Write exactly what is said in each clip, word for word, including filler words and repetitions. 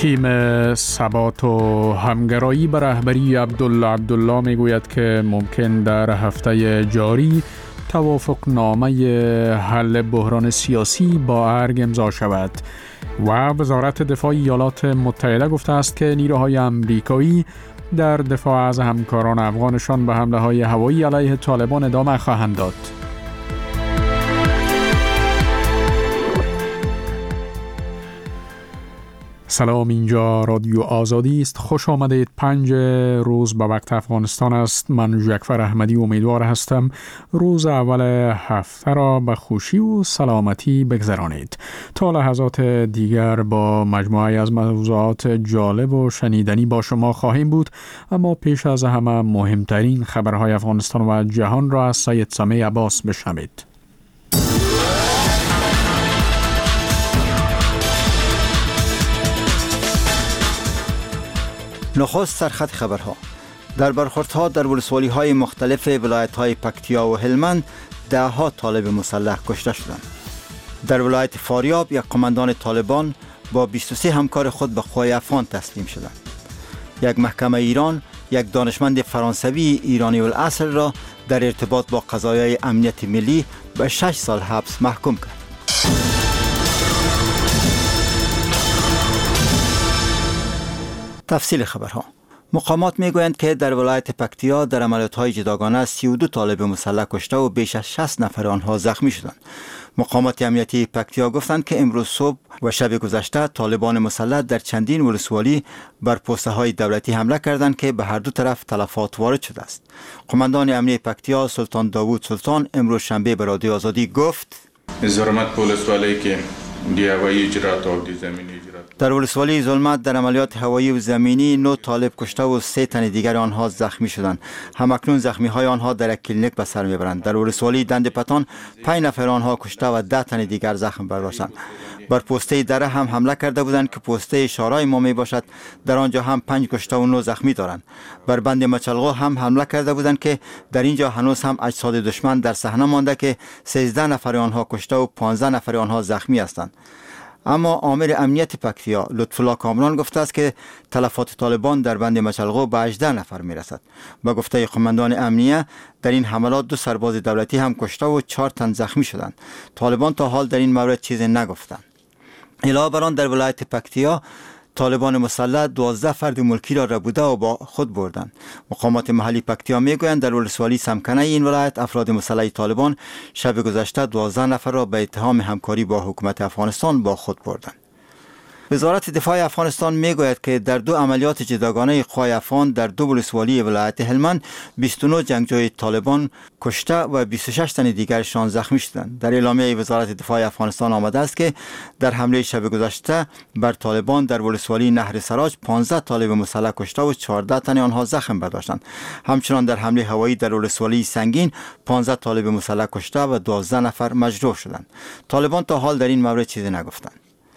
تیم ثبات و همگرایی به رهبری عبدالله عبدالله میگوید که ممکن در هفته جاری توافق نامه حل بحران سیاسی با ارگ امضا شود و وزارت دفاع ایالات متحده گفته است که نیروهای امریکایی در دفاع از همکاران افغانشان به حمله های هوایی علیه طالبان ادامه خواهند داد. سلام، اینجا رادیو آزادی است. خوش آمدید. پنج روز به وقت افغانستان است. من جعفر احمدی امیدوار هستم روز اول هفته را به خوشی و سلامتی بگذرانید. تا لحظات دیگر با مجموعه از موضوعات جالب و شنیدنی با شما خواهیم بود، اما پیش از همه مهمترین خبرهای افغانستان و جهان را از سید سمیع عباس بشنوید. نخست سرخط خبرها. در برخوردها در ولسوالی‌های مختلف ولایت‌های پکتیا و هلمند ده ها طالب مسلح کشته شدند. در ولایت فاریاب یک قماندان طالبان با بیست و سه همکار خود به قوای افغان تسلیم شدند. یک محکمه ایران یک دانشمند فرانسوی ایرانی الاصل را در ارتباط با قضایای امنیت ملی به شش سال حبس محکوم کرد. تفصیل خبرها. مقامات میگویند که در ولایت پکتیا در عملیات‌های جداگانه سی و دو طالب مسلح کشته و بیش از شصت نفر آنها زخمی شدند. مقامات امنیتی پکتیا گفتند که امروز صبح و شب گذشته طالبان مسلح در چندین ولسوالی بر پست‌های دولتی حمله کردند که به هر دو طرف تلفات وارد شده است. قماندان امنیتی پکتیا سلطان داوود سلطان امروز شنبه به رادیو آزادی گفت: ظلمت ولسوالی که دی هوایی اجرات و دی زمینی اجرات در ولسوالی ظلمت در عملیات هوایی و زمینی نه طالب کشته و سه تن دیگر آنها زخمی شدند. همکنون زخمی های آنها در یک کلینیک به سر میبرند. در ولسوالی دند پتان پنج نفر آنها کشته و ده تن دیگر زخم برداشتند. بر پسته دره هم حمله کرده بودند که پسته شارای ما می باشد. در آنجا هم پنج کشته و نه زخمی دارند. بر بند مچلغو هم حمله کرده بودند که در اینجا هنوز هم اجساد دشمن در صحنه مانده که سیزده نفر آنها کشته و پانزده نفر آنها زخمی هستند. اما آمر امنیت پکتیا لطفالله کامران گفته است که تلفات طالبان در بند مچلغو به هجده نفر میرسد. با گفته قماندان امنیه در این حملات دو سرباز دولتی هم کشته و چهار تن زخمی شدند. طالبان تا حال در این مورد چیزی نگفتند. علاوه بر آن در ولایت پکتیا طالبان مسلح دوازده فرد ملکی را ربوده و با خود بردند. مقامات محلی پکتیا میگویند در ولسوالی سمکنه این ولایت افراد مسلح طالبان شب گذشته دوازده نفر را به اتهام همکاری با حکومت افغانستان با خود بردند. وزارت دفاع افغانستان میگوید که در دو عملیات جداگانه قوای افغان در دو ولسوالی ولایت هلمند بیست و نه جنگجوی طالبان کشته و بیست و شش تن دیگرشان زخمی شدند. در اعلامیه وزارت دفاع افغانستان آمده است که در حمله شب گذشته بر طالبان در ولسوالی نهر سراج پانزده طالب مسلح کشته و چهارده تن آنها زخم برداشتند. همچنان در حمله هوایی در ولسوالی سنگین پانزده طالب مسلح کشته و دوازده نفر مجروح شدند. طالبان تا حال در این مورد چیزی نگفتند.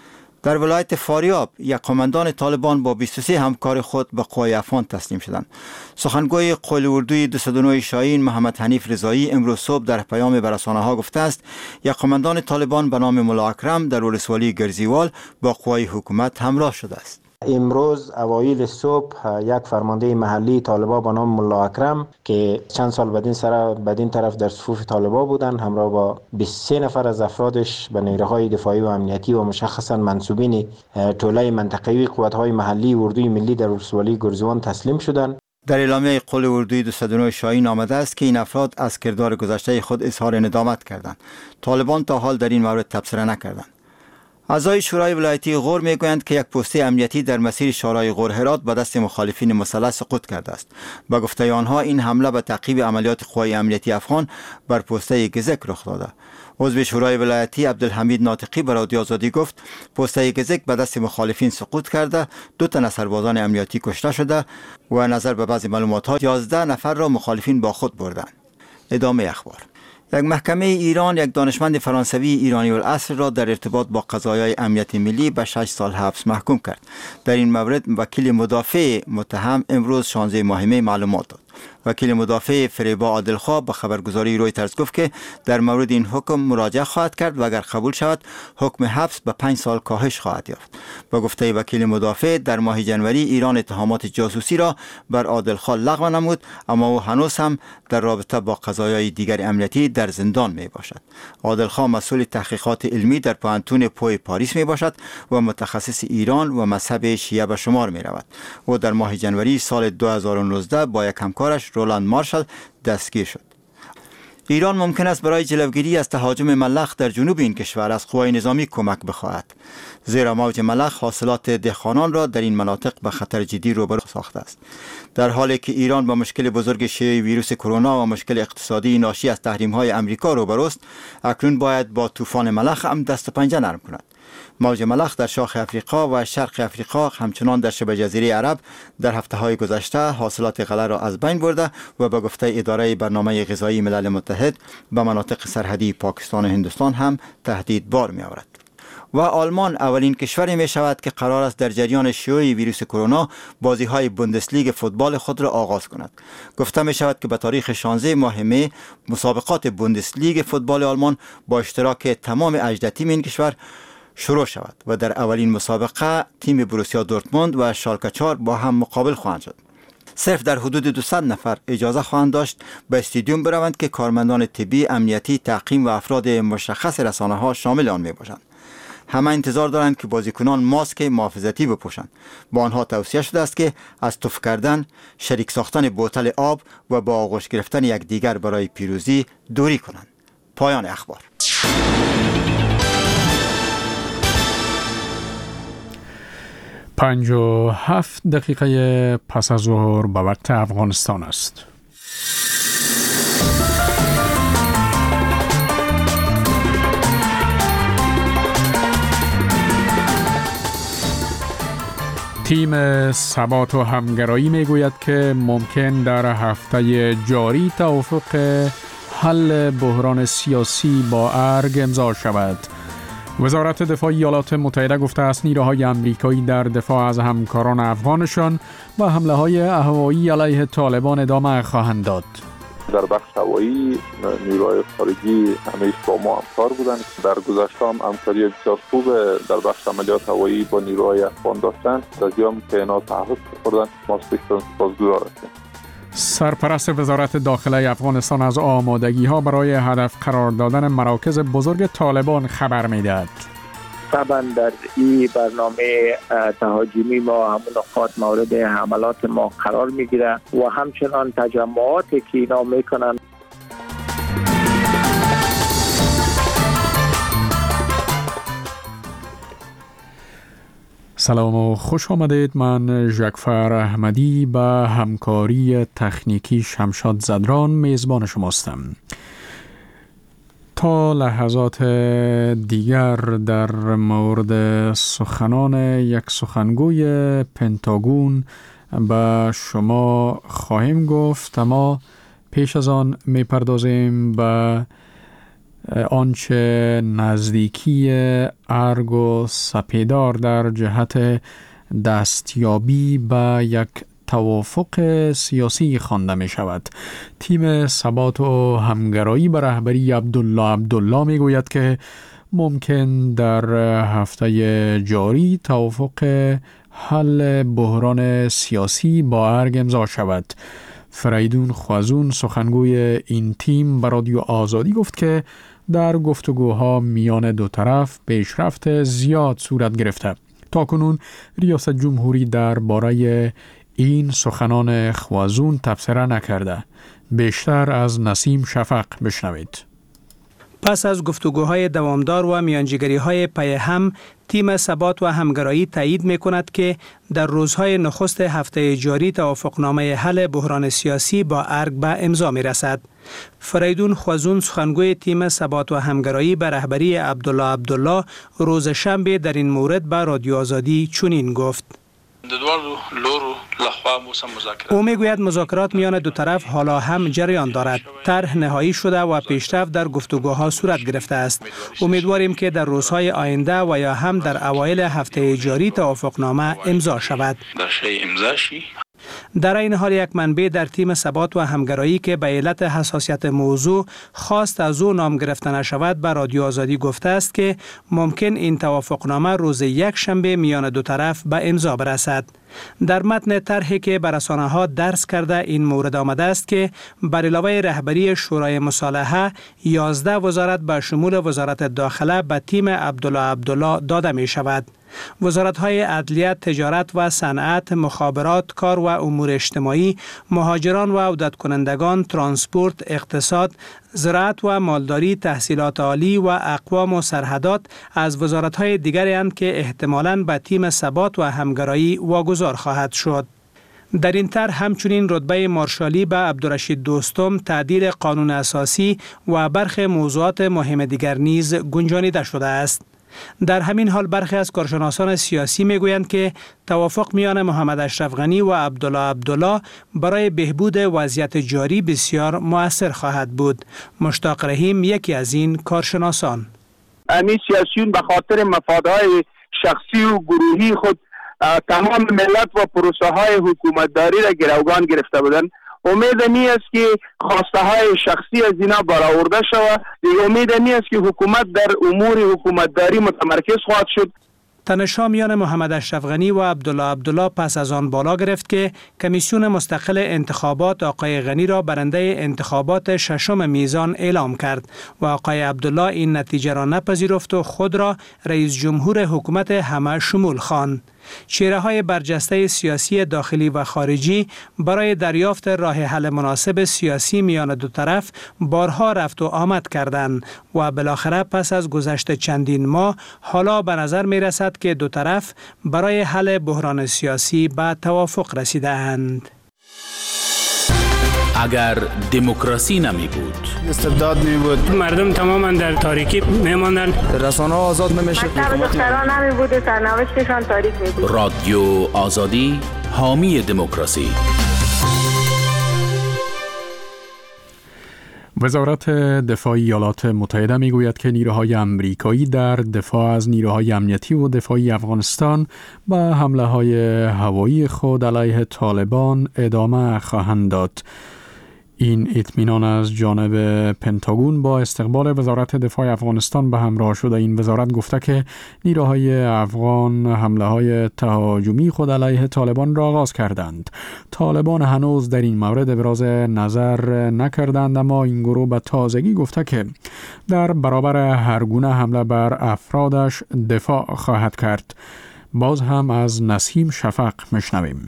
در ولایت فاریاب یک قماندان طالبان با بیست و سه همکار خود به قوای افغان تسلیم شدند. سخنگوی قول اردوی دویست و نه شاهین محمد حنیف رضایی امروز صبح در پیام به رسانه‌ها گفته است یک قماندان طالبان به نام ملا اکرم در ولسوالی گرزیوال با قوای حکومت همراه شده است. امروز اوایل صبح یک فرمانده محلی طالبا به نام ملا اکرم که چند سال بدین سر بدین طرف در صفوف طالبا بودند همراه با بیست و سه نفر از افرادش به نیروهای دفاعی و امنیتی و مشخصا منسوبین طوله منطقه‌ای قوت‌های محلی اردوی ملی در ولسوالی گرزیوان تسلیم شدند. در اعلامیه قول اردوی دویست و نه شاهین آمده است که این افراد از کردار گذشته خود اظهار ندامت کردند. طالبان تا حال در این مورد تبصره نکردند. اعضای شورای ولایتی غور میگویند که یک پسته امنیتی در مسیر شورای غور هرات به دست مخالفین مسلح سقوط کرده است. با گفته آنها این حمله به تعقیب عملیات قوای امنیتی افغان بر پسته گزک رخ داده. عضو شورای ولایتی عبدالحمید ناطقی به رادیو آزادی گفت پسته گزک به دست مخالفین سقوط کرده، دو تن از سربازان امنیتی کشته شده و نظر به بعضی معلومات ها یازده نفر را مخالفین با خود بردند. ادامه اخبار. یک محکمه ایران یک دانشمند فرانسوی ایرانی الاصل را در ارتباط با قضایای امنیت ملی به شش سال حبس محکوم کرد. در این مورد وکیل مدافع متهم امروز شانزده ماه می معلومات داد. وکیل مدافع فریبا عادلخواه به خبرگزاری رویترز گفت که در مورد این حکم مراجعه خواهد کرد و اگر قبول شود حکم حبس به پنج سال کاهش خواهد یافت. با گفته وکیل مدافع در ماه جنوری ایران اتهامات جاسوسی را بر عادلخواه لغو نمود، اما او هنوز هم در رابطه با قضایای دیگر امنیتی در زندان می باشد. عادلخواه مسئول تحقیقات علمی در پوهنتون پوی پاریس می باشد و متخصص ایران و مذهب شیعه به شمار می رود. او در ماه جنوری سال دو هزار و نوزده با یک همکارش رولند مارشال دستگیر شد. ایران ممکن است برای جلوگیری از تهاجم ملخ در جنوب این کشور از قوای نظامی کمک بخواهد، زیرا موج ملخ حاصلات دهقانان را در این مناطق به خطر جدی روبرو ساخته است. در حالی که ایران با مشکل بزرگ شیوع ویروس کرونا و مشکل اقتصادی ناشی از تحریم‌های آمریکا روبروست، اکنون باید با طوفان ملخ هم دست و پنجه نرم کند. موج ملخ در شاخ افریقا و شرق افریقا همچنان در شبه جزیره عرب در هفته‌های گذشته حاصلات غله را از بین برده و به گفته اداره برنامه غذایی ملل متحد به مناطق سرحدی پاکستان و هندوستان هم تهدید بار می آورد. و آلمان اولین کشوری می شود که قرار است در جریان شیوع ویروس کرونا بازی‌های بوندسلیگ فوتبال خود را آغاز کند. گفته می شود که به تاریخ شانزده ماه می مسابقات بوندسلیگ فوتبال آلمان با اشتراک تمام هجده تیم این کشور شروع شود و در اولین مسابقه تیم بروسیا دورتموند و شالکه چهار با هم مقابل خواهند شد. صرف در حدود دویست نفر اجازه خواهند داشت به استادیوم بروند که کارمندان طبی، امنیتی، تعقیم و افراد مشخص رسانه‌ها شامل آن می باشند. همه انتظار دارند که بازیکنان ماسک محافظتی بپوشند. با آنها توصیه شده است که از تف کردن، شریک ساختن بوتل آب و با آغوش گرفتن یکدیگر برای پیروزی دوری کنند. پایان اخبار. پنج و هفت دقیقه پس از ظهر به وقت افغانستان است. تیم ثبات و همگرایی می گوید که ممکن در هفته جاری توافق حل بحران سیاسی با ارگ امضا شود. وزارت دفاع ایالات متحده گفته است نیروهای آمریکایی در دفاع از همکاران افغانشان و حمله های هوایی علیه طالبان ادامه خواهند داد. در بخش هوایی نیروهای خارجی همیشه با ما همکار بودند. در گذشته هم همکاری بسیار خوب در بخش عملیات هوایی با نیروهای افغان داشتند. از ایام که اینا تعهد کردند ما سپاسگزار هستیم. سرپرست وزارت داخله افغانستان از آمادگی ها برای هدف قرار دادن مراکز بزرگ طالبان خبر میدهد. طبعا در این برنامه تهاجمی ما همون نقاط مورد حملات ما قرار میگیره و همچنان تجمعاتی که اینا میکنن. سلام و خوش آمدید. من ژکفر احمدی به همکاری تکنیکی شمشاد زدران میزبان شماستم. تا لحظات دیگر در مورد سخنان یک سخنگوی پنتاگون به شما خواهیم گفت، اما پیش از آن میپردازیم به آنچه نزدیکی ارگ و سپیدار در جهت دستیابی به یک توافق سیاسی خوانده می شود. تیم ثبات و همگرایی به رهبری عبدالله عبدالله می گوید که ممکن در هفته جاری توافق حل بحران سیاسی با ارگ امضا شود. فریدون خوازون سخنگوی این تیم به رادیو آزادی گفت که در گفتگوها میان دو طرف پیشرفت زیاد صورت گرفته. تاکنون ریاست جمهوری در باره این سخنان خوازون تبصره نکرده. بیشتر از نسیم شفق بشنوید. پس از گفتگوهای دوامدار و میانجیگری‌های پی هم، تیم ثبات و همگرایی تایید می‌کند که در روزهای نخست هفته جاری توافقنامه حل بحران سیاسی با ارگ به امضا می‌رسد. فریدون خوازون سخنگوی تیم ثبات و همگرایی به رهبری عبدالله عبدالله روز شنبه در این مورد به رادیو آزادی چنین گفت: او میگوید مذاکرات میان دو طرف حالا هم جریان دارد. طرح نهایی شده و پیشرفت در گفتگوها صورت گرفته است. امیدواریم که در روزهای آینده و یا هم در اوایل هفته جاری توافقنامه امضا شود. در این حال یک منبع در تیم ثبات و همگرایی که به علت حساسیت موضوع خواست از او نام گرفته نشود به رادیو آزادی گفته است که ممکن این توافقنامه روز یک شنبه میان دو طرف به امضا برسد. در متن طرحی که به رسانه‌ها درس کرده این مورد آمده است که بر علاوه رهبری شورای مصالحه یازده وزارت به شمول وزارت داخله به تیم عبدالله عبدالله داده می شود. وزارت‌های عدلیه، تجارت و صنعت، مخابرات، کار و امور اجتماعی، مهاجران و عودت کنندگان، ترانسپورت، اقتصاد، زراعت و مالداری، تحصیلات عالی و اقوام و سرحدات از وزارت‌های دیگری اند که احتمالاً به تیم ثبات و همگرایی واگذار خواهد شد. در این طرح همچنین رتبه مارشالی به عبدالرشید دوستم، تعدیل قانون اساسی و برخی موضوعات مهم دیگر نیز گنجانیده شده است. در همین حال برخی از کارشناسان سیاسی میگویند که توافق میان محمد اشرف غنی و عبدالله عبدالله برای بهبود وضعیت جاری بسیار مؤثر خواهد بود. مشتاق رحیم یکی از این کارشناسان: امی سیاسیون به خاطر مفادهای شخصی و گروهی خود تمام ملت و پروسه های حکومتداری را گروگان گرفته بودند. امید می است که خواسته های شخصی از اینا برآورده شود. امید می است که حکومت در امور حکومتداری متمرکز خواهد شد. تنش‌ها میان محمد اشرف غنی و عبدالله عبدالله پس از آن بالا گرفت که کمیسیون مستقل انتخابات آقای غنی را برنده انتخابات ششم میزان اعلام کرد و آقای عبدالله این نتیجه را نپذیرفت و خود را رئیس جمهور حکومت همه شمول خواند. چهره‌های برجسته سیاسی داخلی و خارجی برای دریافت راه حل مناسب سیاسی میان دو طرف بارها رفت و آمد کردند و بالاخره پس از گذشت چندین ماه حالا به نظر می رسد که دو طرف برای حل بحران سیاسی به توافق رسیده اند. اگر دموکراسی نمی بود، استبداد می بود، مردم تماما در تاریکی می ماندند، رسانه‌ها آزاد نمی شد، مکتب دختران نمی بود و سرنوشتشان تاریک می بود. رادیو آزادی، حامی دموکراسی. وزارت دفاع ایالات متحده میگوید که نیروهای امریکایی در دفاع از نیروهای امنیتی و دفاعی افغانستان به حمله های هوایی خود علیه طالبان ادامه خواهند داد. این اطمینان از جانب پنتاگون با استقبال وزارت دفاع افغانستان به همراه شده. این وزارت گفته که نیروهای افغان حمله های تهاجمی خود علیه طالبان را آغاز کردند. طالبان هنوز در این مورد ابراز نظر نکردند، اما این گروه به تازگی گفته که در برابر هر گونه حمله بر افرادش دفاع خواهد کرد. باز هم از نسیم شفق مشنویم.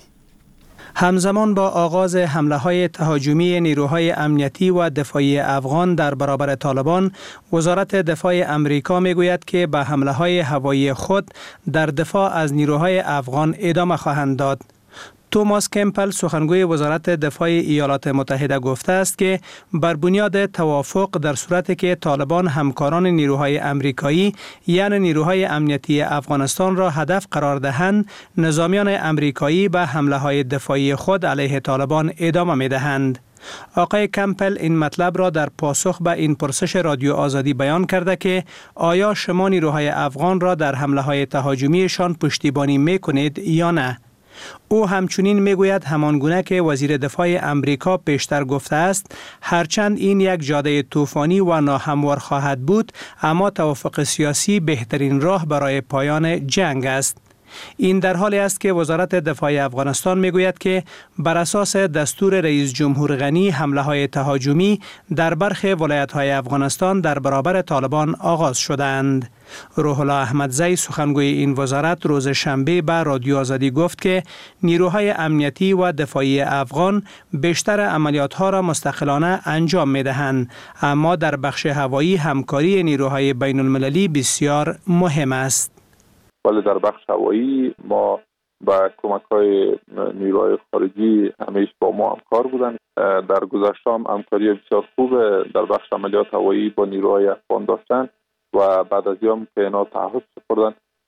همزمان با آغاز حمله‌های تهاجمی نیروهای امنیتی و دفاعی افغان در برابر طالبان، وزارت دفاع امریکا میگوید که به حمله‌های هوایی خود در دفاع از نیروهای افغان ادامه خواهند داد. توماس کمپل سخنگوی وزارت دفاع ایالات متحده گفته است که بر بنیاد توافق در صورتی که طالبان همکاران نیروهای امریکایی یعنی نیروهای امنیتی افغانستان را هدف قرار دهند، نظامیان امریکایی به حمله‌های دفاعی خود علیه طالبان ادامه می‌دهند. آقای کمپل این مطلب را در پاسخ به این پرسش رادیو آزادی بیان کرده که آیا شما نیروهای افغان را در حمله‌های تهاجمیشان پشتیبانی می‌کنید یا نه؟ او همچنین میگوید همانگونه که وزیر دفاع امریکا پیشتر گفته است، هرچند این یک جاده طوفانی و ناهموار خواهد بود، اما توافق سیاسی بهترین راه برای پایان جنگ است. این در حالی است که وزارت دفاع افغانستان میگوید که بر اساس دستور رئیس جمهور غنی حمله‌های تهاجمی در برخی ولایت‌های افغانستان در برابر طالبان آغاز شدند. روح الله احمدزی سخنگوی این وزارت روز شنبه به رادیو آزادی گفت که نیروهای امنیتی و دفاعی افغان بیشتر عملیات‌ها را مستقلانه انجام می‌دهند، اما در بخش هوایی همکاری نیروهای بین المللی بسیار مهم است. ولی در بخش هوایی ما با کمک های نیروهای خارجی همیشه با ما همکار بودن. در گذشته هم همکاری بسیار خوب در بخش عملیات هوایی با نیروهای افغان داشتن و بعد از ایام که اینا تعهد سپردن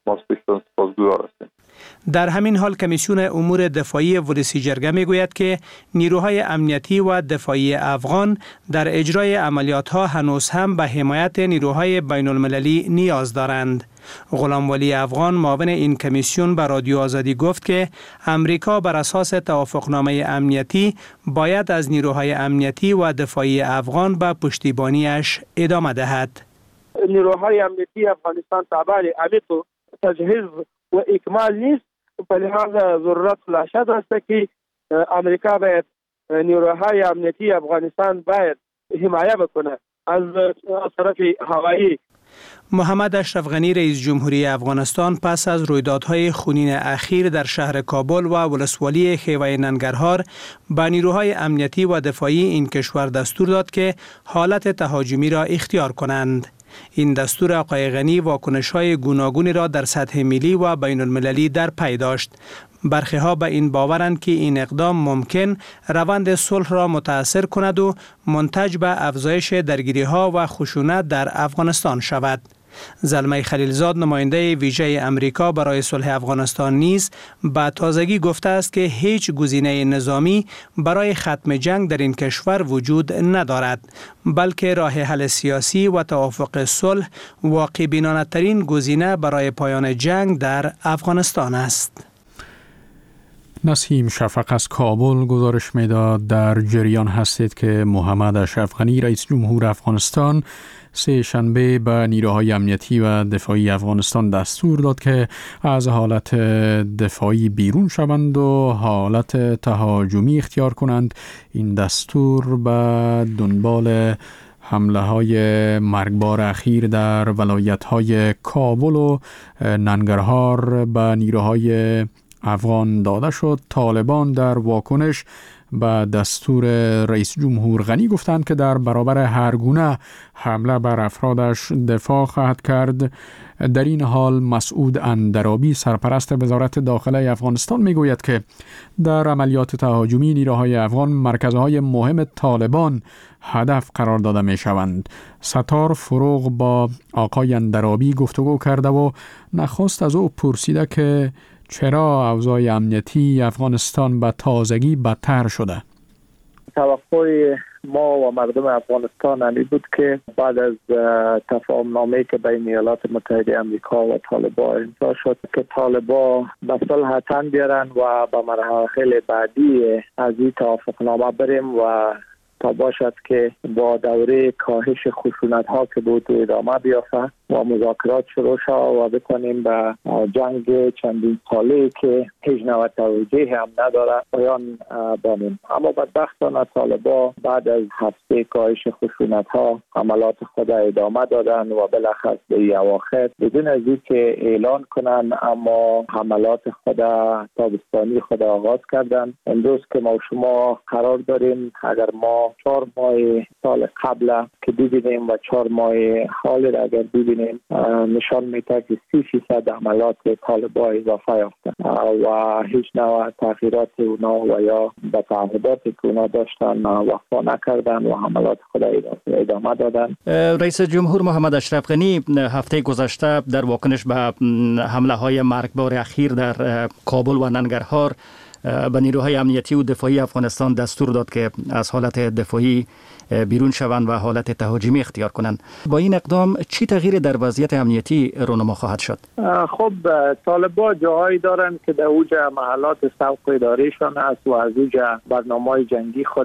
ما بسیار سپاسگزار هستیم. در همین حال کمیسیون امور دفاعی ولسی جرگه میگوید که نیروهای امنیتی و دفاعی افغان در اجرای عملیات‌ها هنوز هم به حمایت نیروهای بین المللی نیاز دارند. غلام ولی افغان معاون این کمیسیون به رادیو آزادی گفت که امریکا بر اساس توافقنامه امنیتی باید از نیروهای امنیتی و دفاعی افغان به پشتیبانیش ادامه دهد. نیروهای امنیتی افغانستان تابع عمیق و تجهیز و اکمال نیست، به لحاظ ضرورت فلاشد است که امریکا باید نیروهای امنیتی افغانستان باید حمایت بکنه از طرف هوایی. محمد اشرف غنی رئیس جمهوری افغانستان پس از رویدادهای خونین اخیر در شهر کابل و ولسوالی خیوه ننگرهار به نیروهای امنیتی و دفاعی این کشور دستور داد که حالت تهاجمی را اختیار کنند. این دستور آقای غنی واکنش‌های گوناگونی را در سطح ملی و بین المللی در پی داشت. برخی ها به این باورند که این اقدام ممکن روند صلح را متاثر کند و منتج به افزایش درگیری‌ها و خشونت در افغانستان شود. زلمه خلیلزاد نماینده ویژه امریکا برای صلح افغانستان نیز به تازگی گفته است که هیچ گزینه نظامی برای ختم جنگ در این کشور وجود ندارد، بلکه راه حل سیاسی و توافق صلح واقع بینانه ترین گزینه برای پایان جنگ در افغانستان است. نسیم شفق از کابل گزارش میداد در جریان هستید که محمد اشرف غنی رئیس جمهور افغانستان سه شنبه به نیروهای امنیتی و دفاعی افغانستان دستور داد که از حالت دفاعی بیرون شوند و حالت تهاجمی اختیار کنند. این دستور به دنبال حمله های مرگبار اخیر در ولایت های کابل و ننگرهار به نیروهای افغان داده شد. طالبان در واکنش به دستور رئیس جمهور غنی گفتند که در برابر هر گونه حمله بر افرادش دفاع خواهد کرد. در این حال مسعود اندرابی سرپرست وزارت داخله افغانستان میگوید که در عملیات تهاجمی نیروهای افغان مرکزهای مهم طالبان هدف قرار داده می شوند. ستار فروغ با آقای اندرابی گفتگو کرده و نخست از او پرسیده که چرا اوضاع امنیتی افغانستان به تازگی بدتر شده؟ توقع ما و مردم افغانستان این بود که بعد از تفاهم نامه‌ای که بین ایالات متحده آمریکا و طالبان امضا شد که طالبان به صلح تن بیارن و به مراحل بعدی از این توافق نامه بریم و تا باشد که با دوره کاهش خشونت ها که بود ادامه بیافته و مذاکرات شروع شد و بکنیم به جنگ چندین ساله که هیچ نوع توجیه هم نداره پایان بانیم. اما بدبختانه طالبان بعد از هفته کاهش خشونت ها عملات خود ادامه دادن و بالاخره به اواخر بدون از اینکه اعلان کنن اما حملات خود تابستانی خود آغاز کردن. امروز که ما شما قرار داریم اگر ما چهار ماه سال قبل که ببینیم و چهار ماه حال را اگر ببینیم نشان میده که سی فیصد عملات طالبان اضافه یافته و هیچ نوع تغییرات اونا و یا به تعهداتی که اونا داشتن وفا نکردن و عملات خود ادامه دادن. رئیس جمهور محمد اشرف غنی هفته گذشته در واکنش به حمله های مرگبار اخیر در کابل و ننگرهار به نیروهای امنیتی و دفاعی افغانستان دستور داد که از حالت دفاعی بیرون شوند و حالت تهاجمی اختیار کنند. با این اقدام چی تغییر در وضعیت امنیتی رونما خواهد شد؟ خب طالبان جاهایی دارند که در اوج محلات سوق اداریشان است و از اوج برنامه‌های جنگی خود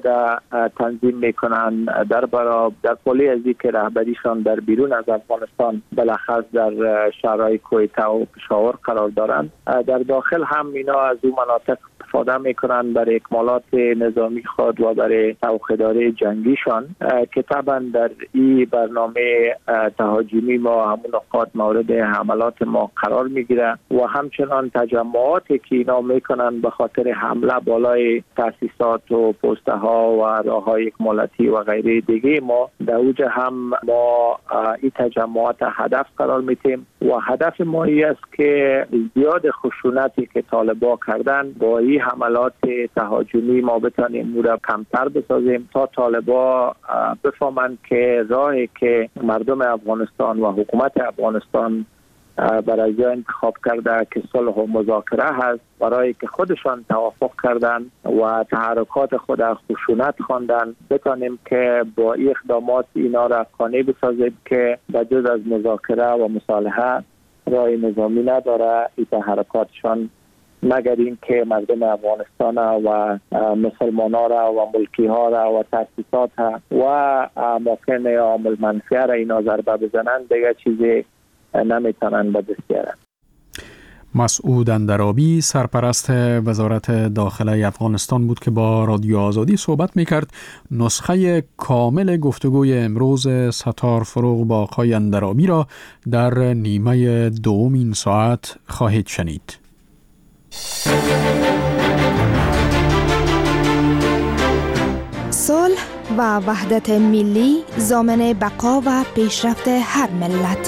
تنظیم میکنند در برابر در پلی از که رهبریشان در بیرون از افغانستان بالاخص در شهرهای کویته و پشاور قرار دارند. در داخل هم اینا از اون مناطق استفاده میکنن برای اکمالات نظامی خود و برای توخیداری جنگیشان که طبعا در این برنامه تهاجمی ما همون نقاط مورد حملات ما قرار میگیره و همچنان تجمعاتی که اینا میکنن به خاطر حمله بالای تاسیسات و پسته ها و راه های اکمالاتی و غیره دیگه ما در اوج هم ما این تجمعات هدف قرار میتیم و هدف ما ای است که زیاد خشونتی که طالبان کردن با این حملات تهاجمی ما بتانیم نور کمتر بسازیم تا طالبان بفهمند که راهی که مردم افغانستان و حکومت افغانستان برای جا انتخاب کرده که صلح و مذاکره هست، برای که خودشان توافق کردن و تحرکات خود خشونت خواندن، بتانیم که با این اقدامات اینا را قانع بسازیم که بجز از مذاکره و مصالحه راه نظامی نداره. این تحرکاتشان مگر این که مردم افغانستان و مسلمان ها را و ملکی ها را و تاسیسات و اماکن عامل منفعه را اینا ضربه بزنن، دیگه چیزی نمیتونن به دست بیارن. مسعود اندرابی سرپرست وزارت داخله افغانستان بود که با رادیو آزادی صحبت میکرد. نسخه کامل گفتگوی امروز ستار فروغ با آقای اندرابی را در نیمه دوم این ساعت خواهید شنید. صلح و وحدت ملی ضامن بقا و پیشرفت هر ملت.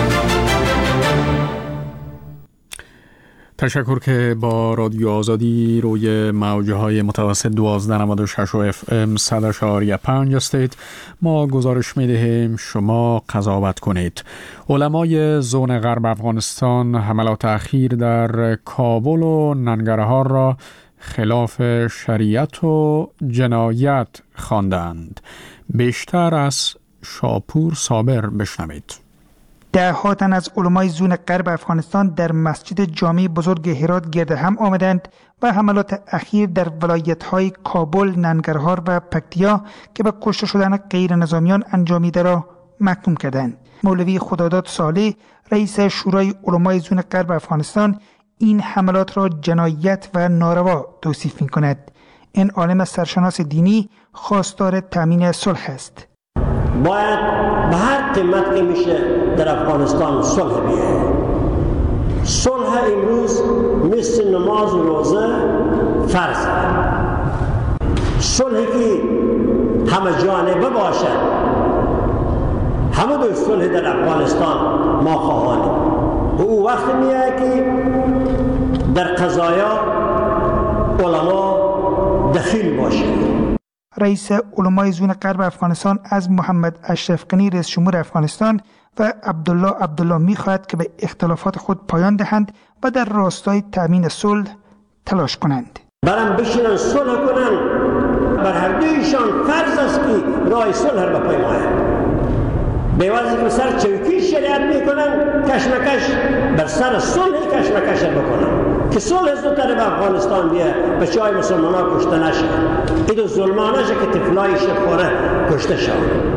تشکر که با رادیو آزادی روی موجه های متوسط دوازده نود و شش و اف ام صد اشاری پنج هستید. ما گزارش می دهیم شما قضاوت کنید. علمای زون غرب افغانستان حملات اخیر در کابل و ننگرهار را خلاف شریعت و جنایت خواندند. بیشتر از شاپور صابر بشنوید. ده تن از علمای زون غرب افغانستان در مسجد جامع بزرگ هرات گرد هم آمدند و حملات اخیر در ولایت‌های کابل، ننگرهار و پکتیا که به کشته شدن غیر نظامیان انجامیده را محکوم کردند. مولوی خداداد صالح، رئیس شورای علمای زون غرب افغانستان، این حملات را جنایت و ناروا توصیف می‌کند. این عالم سرشناس دینی خواستار تامین صلح است. باید به هر قیمت که میشه در افغانستان صلح بیاید. صلح امروز مثل نماز و روزه فرض است. صلحی که همه جانبه باشد، همه دو صلح در افغانستان ما خواهانیم. و او وقت میاد که در قضایا علما دخیل باشد. رئیس علمای زون غرب افغانستان از محمد اشرف غنی رئیس جمهور افغانستان و عبدالله عبدالله می‌خواهد که به اختلافات خود پایان دهند و در راستای تامین صلح تلاش کنند. برام بشینن صلح کنند. بر هر دویشان فرض است که راه صلح را بپیمایند. به واسطه که سر چوکی شریعت میکنن، کشمکش بر سر صلح کشمکش بکنن که صلح زودتر به افغانستان بیه، بچه های مسلمان ها کشته نشد. این ظلمانه شه که طفلای شبخوره کشته شد.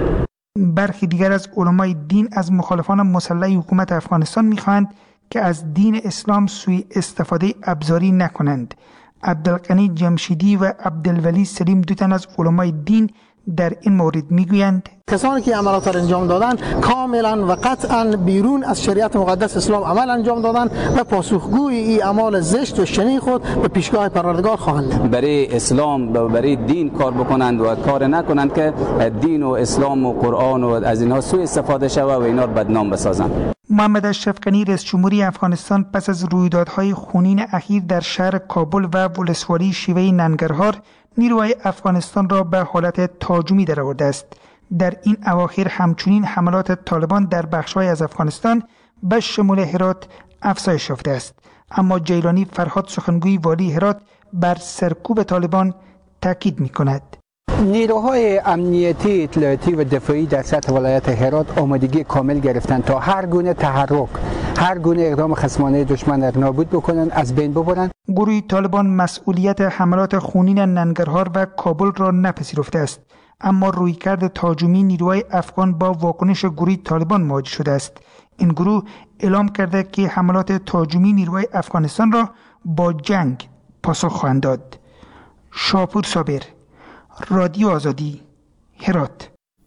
برخی دیگر از علمای دین از مخالفان مسلح حکومت افغانستان میخواهند که از دین اسلام سوء استفاده ابزاری نکنند. عبدالغنی جمشیدی و عبدالولی سلیم دو تن از علمای دین در این مورد میگویند کسانی که عملات را انجام دادن کاملا و قطعا بیرون از شریعت مقدس اسلام عمل انجام دادن و پاسخگوی این اعمال زشت و شنیع خود به پیشگاه پروردگار خواهند. برای اسلام و برای دین کار بکنند و کار نکنند که دین و اسلام و قرآن و از اینها سوء استفاده شود و اینا رو بدنام بسازند. محمد اشرف غنی رئیس جمهوری افغانستان پس از رویدادهای خونین اخیر در شهر کابل و ولسوالی شیوه ننگرهار نیروهای افغانستان را به حالت تهاجمی درآورده است. در این اواخر همچنین حملات طالبان در بخش‌های از افغانستان به شمول هرات افزایش یافته است. اما جیلانی فرهاد سخنگوی والی هرات بر سرکوب طالبان تاکید می‌کند. نیروهای امنیتی، اطلاعاتی و دفاعی در سطح ولایت هرات آمادگی کامل گرفتند تا هر گونه تحرک، هر گونه اقدام خصمانه دشمن را نابود بکنند، از بین ببرند. گروه طالبان مسئولیت حملات خونین ننگرهار و کابل را نپذیرفته است، اما رویکرد تهاجمی نیروهای افغان با واکنش گروه طالبان مواجه شده است. این گروه اعلام کرده که حملات تهاجمی نیروهای افغانستان را با جنگ پاسخ خواهند داد. شاپور صابر، رادیو آزادی، هرات.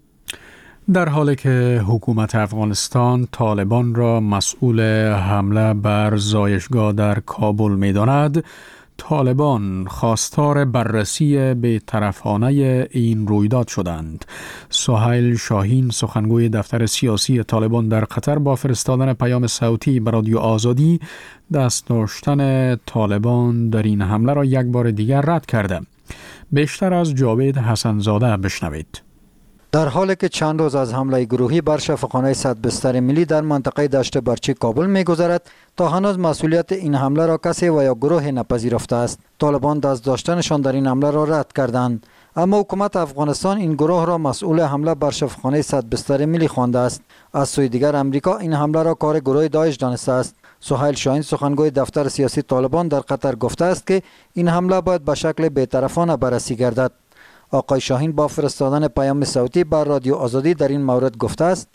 در حالی که حکومت افغانستان طالبان را مسئول حمله بر زایشگاه در کابل می‌داند، طالبان خواستار بررسی بی‌طرفانه این رویداد شدند. سهیل شاهین سخنگوی دفتر سیاسی طالبان در قطر با فرستادن پیام صوتی به رادیو آزادی دست داشتن طالبان در این حمله را یک بار دیگر رد کرده. بیشتر از جاوید حسنزاده بشنوید. در حالی که چند روز از حمله گروهی بر شفاخانه صد بستر ملی در منطقه دشت برچی کابل می‌گذرد، تا هنوز مسئولیت این حمله را کسی و یا گروه نپذیرفته است. طالبان دست داشتنشان در این حمله را رد کردند، اما حکومت افغانستان این گروه را مسئول حمله بر شفاخانه صد بستر ملی خوانده است. از سوی دیگر امریکا این حمله را کار گروه داعش دانسته است. سهیل شاهین سخنگوی دفتر سیاسی طالبان در قطر گفته است که این حمله باید به شکل بی‌طرفانه بررسی گردد. آقای شاهین با فرستادن پیام صوتی بر رادیو آزادی در این مورد گفته است: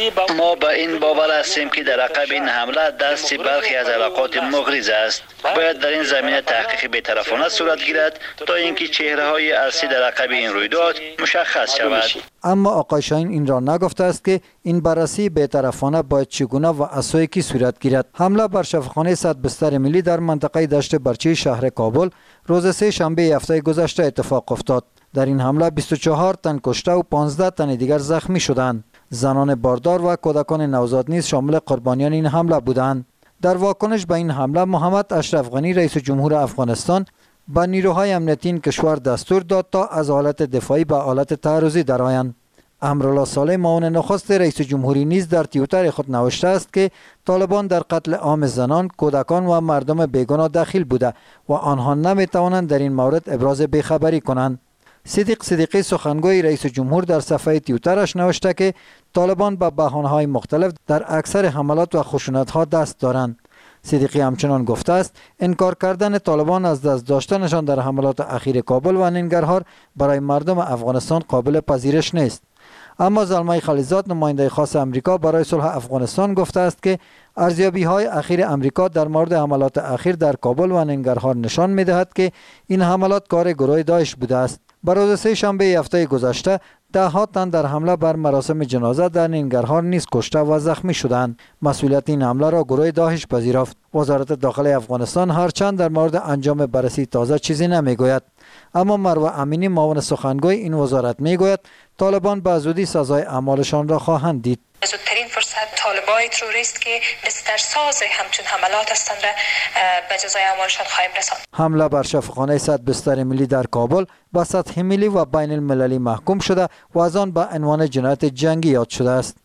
ما به این باور هستیم که در عقب این حمله دست برخی از علاقات مغرض است. باید در این زمینه تحقیق بی‌طرفانه صورت گیرد تا اینکه چهره‌های اصلی در عقب این رویداد مشخص شود. اما آقای شاهین این را نگفته است که این بررسی بی‌طرفانه باید چگونه و اساسی کی صورت گیرد. حمله بر شفاخانه صد بستر ملی در منطقه دشت برچی شهر کابل روز سه شنبه هفته گذشته اتفاق افتاد. در این حمله بیست و چهار تن کشته و پانزده تن دیگر زخمی شدند. زنان باردار و کودکان نوزاد نیز شامل قربانیان این حمله بودند. در واکنش به این حمله محمد اشرف غنی رئیس جمهور افغانستان به نیروهای امنیتی این کشور دستور داد تا از حالت دفاعی به حالت تعرضی درآیند. امرالله صالح معاون نخست رئیس جمهوری نیز در توییتر خود نوشته است که طالبان در قتل عام زنان، کودکان و مردم بیگناه دخیل بوده و آنها نمیتوانند در این مورد ابراز بیخبری کنند. صدیق صدیقی سخنگوی رئیس جمهور در صفحه توییترش نوشته که طالبان با بهانه‌های مختلف در اکثر حملات و خشونت‌ها دست دارند. صدیقی همچنان گفته است انکار کردن طالبان از دست داشتنشان در حملات اخیر کابل و ننگرهار برای مردم افغانستان قابل پذیرش نیست. اما زلمه خلیزاد نماینده خاص امریکا برای صلح افغانستان گفته است که ارزیابی‌های اخیر امریکا در مورد حملات اخیر در کابل و ننگرهار نشان می‌دهد که این حملات کار گروه داعش بوده است. بر روز سه شنبه هفته گذشته ده ها تن در حمله بر مراسم جنازه در ننگرهار نیز کشته و زخمی شدند. مسئولیت این حمله را گروه داعش پذیرفت. وزارت داخلی افغانستان هرچند در مورد انجام بررسی تازه چیزی نمیگوید، اما مروه امینی معاون سخنگوی این وزارت میگوید طالبان به زودی سزای اعمالشان را خواهند دید. زودترین فرصت طالبای تروریست که بسترساز همچون حملات هستند را به جزای اعمالشان خواهیم رساند. حمله بر شفاخانه صد بستر ملی در کابل به سطح ملی و بین المللی محکوم شده و از آن به عنوان جنایت جنگی یاد شده است.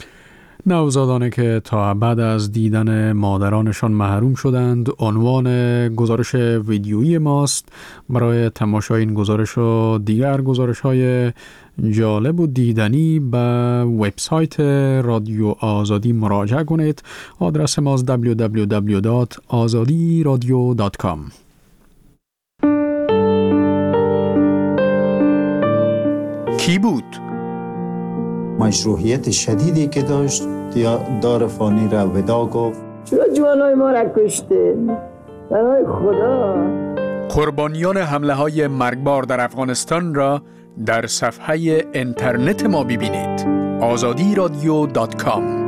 نوزادانی که تا بعد از دیدن مادرانشان محروم شدند عنوان گزارش ویدیویی ماست. برای تماشای این گزارش و دیگر گزارش های جالب و دیدنی به وبسایت رادیو آزادی مراجعه کنید. آدرس ما دبلیو دبلیو دبلیو دات آزادی رادیو دات کام. کی بود؟ مشروعیت شدیدی که داشت دار فانی را ودا گفت. چرا جوانای ما را کشتین؟ برای خدا. قربانیان حمله های مرگبار در افغانستان را در صفحه اینترنت ما ببینید. آزادی رادیو دات کام.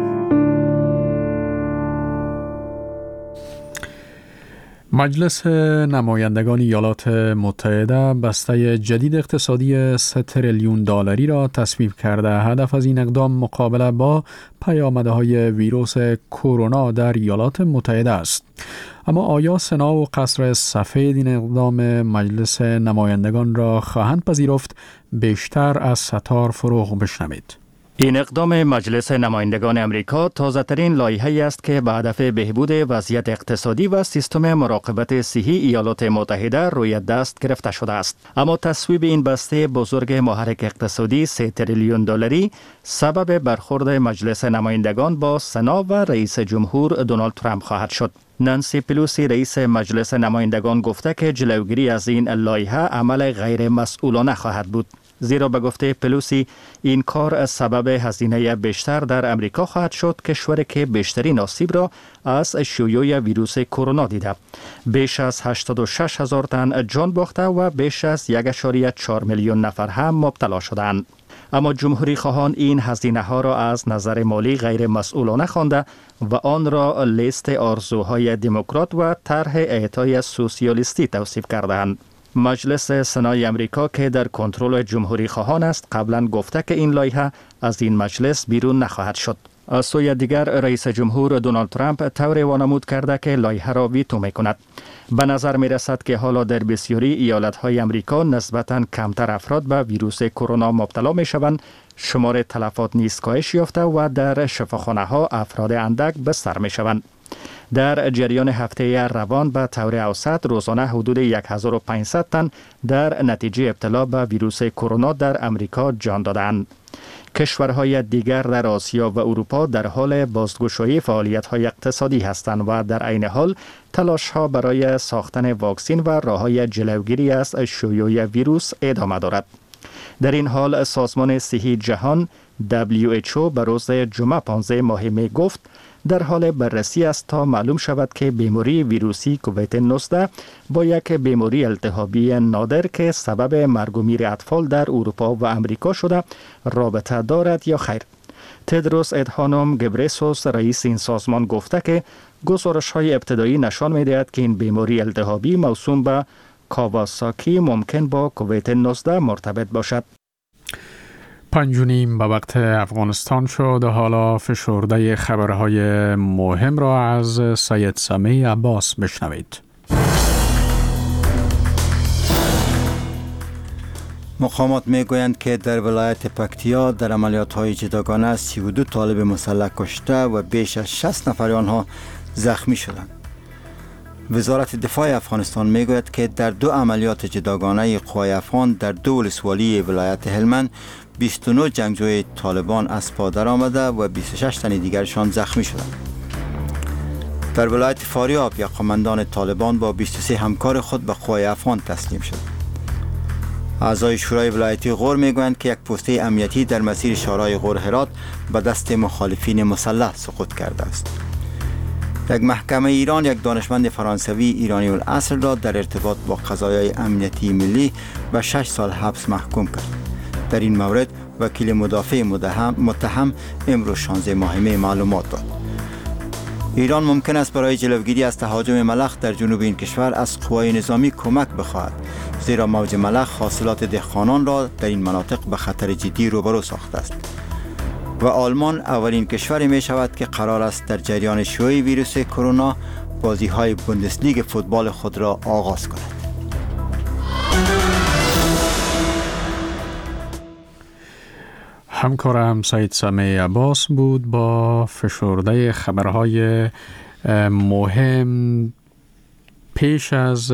مجلس نمایندگان ایالات متحده بسته جدید اقتصادی سه تریلیون دلاری را تصویب کرده. هدف از این اقدام مقابله با پیامدهای ویروس کرونا در ایالات متحده است. اما آیا سنا و قصر سفید این اقدام مجلس نمایندگان را خواهند پذیرفت؟ بیشتر از ستار فروغ بشنوید. این اقدام مجلس نمایندگان امریکا تازه‌ترین لایحه‌ای است که به هدف بهبود وضعیت اقتصادی و سیستم مراقبت صحی ایالات متحده روی دست گرفته شده است. اما تصویب این بسته بزرگ محرک اقتصادی سه تریلیون دلاری سبب برخورد مجلس نمایندگان با سنا و رئیس جمهور دونالد ترامپ خواهد شد. نانسی پلوسی رئیس مجلس نمایندگان گفته که جلوگیری از این لایحه عمل غیر مسئولانه خواهد بود. زیرا به گفته پلوسی این کار از سبب هزینه بیشتر در امریکا خواهد شد، کشوری که بیشترین آسیب را از شیوع ویروس کرونا دیده. بیش از هشتاد و شش هزار تن جان باخته و بیش از یک و چهار میلیون نفر هم مبتلا شدند. اما جمهوری خواهان این هزینه ها را از نظر مالی غیر مسئولانه خوانده و آن را لیست آرزوهای دموکرات و طرح اعطای سوسیالیستی توصیف کردند. مجلس سنای امریکا که در کنترل جمهوری خواهان است قبلا گفته که این لایحه از این مجلس بیرون نخواهد شد. از سوی دیگر رئیس جمهور دونالد ترامپ طوری وانمود کرده که لایحه را ویتو می کند. به نظر می رسد که حالا در بسیاری ایالت‌های امریکا نسبتاً کمتر افراد به ویروس کرونا مبتلا می شوند، شمار تلفات نیز کاهش یافته و در شفاخانه‌ها افراد اندک بستر می شوند. در جریان هفته روان به طور اوسط روزانه حدود هزار و پانصد تن در نتیجه ابتلا به ویروس کرونا در امریکا جان دادند. کشورهای دیگر در آسیا و اروپا در حال بازگشایی فعالیت‌های اقتصادی هستند و در عین حال تلاش‌ها برای ساختن واکسن و راه‌های جلوگیری از شیوع ویروس ادامه دارد. در این حال سازمان صحی جهان دبلیو اچ او به روز جمعه پانزده ماه می گفت در حال بررسی است تا معلوم شود که بیماری ویروسی کووید نوزده با یک بیماری التهابی نادر که سبب مرگ و میر اطفال در اروپا و امریکا شده رابطه دارد یا خیر. تدروس ادهانوم گبرسوس رئیس این سازمان گفته که گزارش‌های ابتدایی نشان می‌دهد که این بیماری التهابی موسوم به کاواساکی ممکن با کووید نوزده مرتبط باشد. پنج و نیم به وقت افغانستان شد. حالا فشرده خبرهای مهم را از سید سمیع عباس بشنوید. مقامات میگویند که در ولایت پکتیا در عملیات‌های جداگانه سی و دو طالب مسلح کشته و بیش از شصت نفر آنها زخمی شدند. وزارت دفاع افغانستان میگوید که در دو عملیات جداگانه قوای افغان در دو ولسوالی ولایت هلمند بیست و نه جنگجوی طالبان از پا درآمده و بیست و شش تن دیگرشان زخمی شدند. در ولایت فاریاب یک قماندان طالبان با بیست و سه همکار خود به قوای افغان تسلیم شد. اعضای شورای ولایتی غور میگویند که یک پوسته امنیتی در مسیر شورای غور هرات به دست مخالفین مسلح سقوط کرده است. یک محکمه ایران یک دانشمند فرانسوی ایرانی الاصل را در ارتباط با قضایای امنیتی ملی به شش سال حبس محکوم کرد. در این مورد وکیل مدافع متهم امروز شانزده ماهه معلومات داد. ایران ممکن است برای جلوگیری از تهاجم ملخ در جنوب این کشور از قوای نظامی کمک بخواهد، زیرا موج ملخ حاصلات دهقانان را در این مناطق به خطر جدی روبرو ساخته است. و آلمان اولین کشوری می شود که قرار است در جریان شیوع ویروس کرونا بازی های بوندسلیگ فوتبال خود را آغاز کند. همکارم سید سمیع عباس بود با فشرده خبرهای مهم. پیش از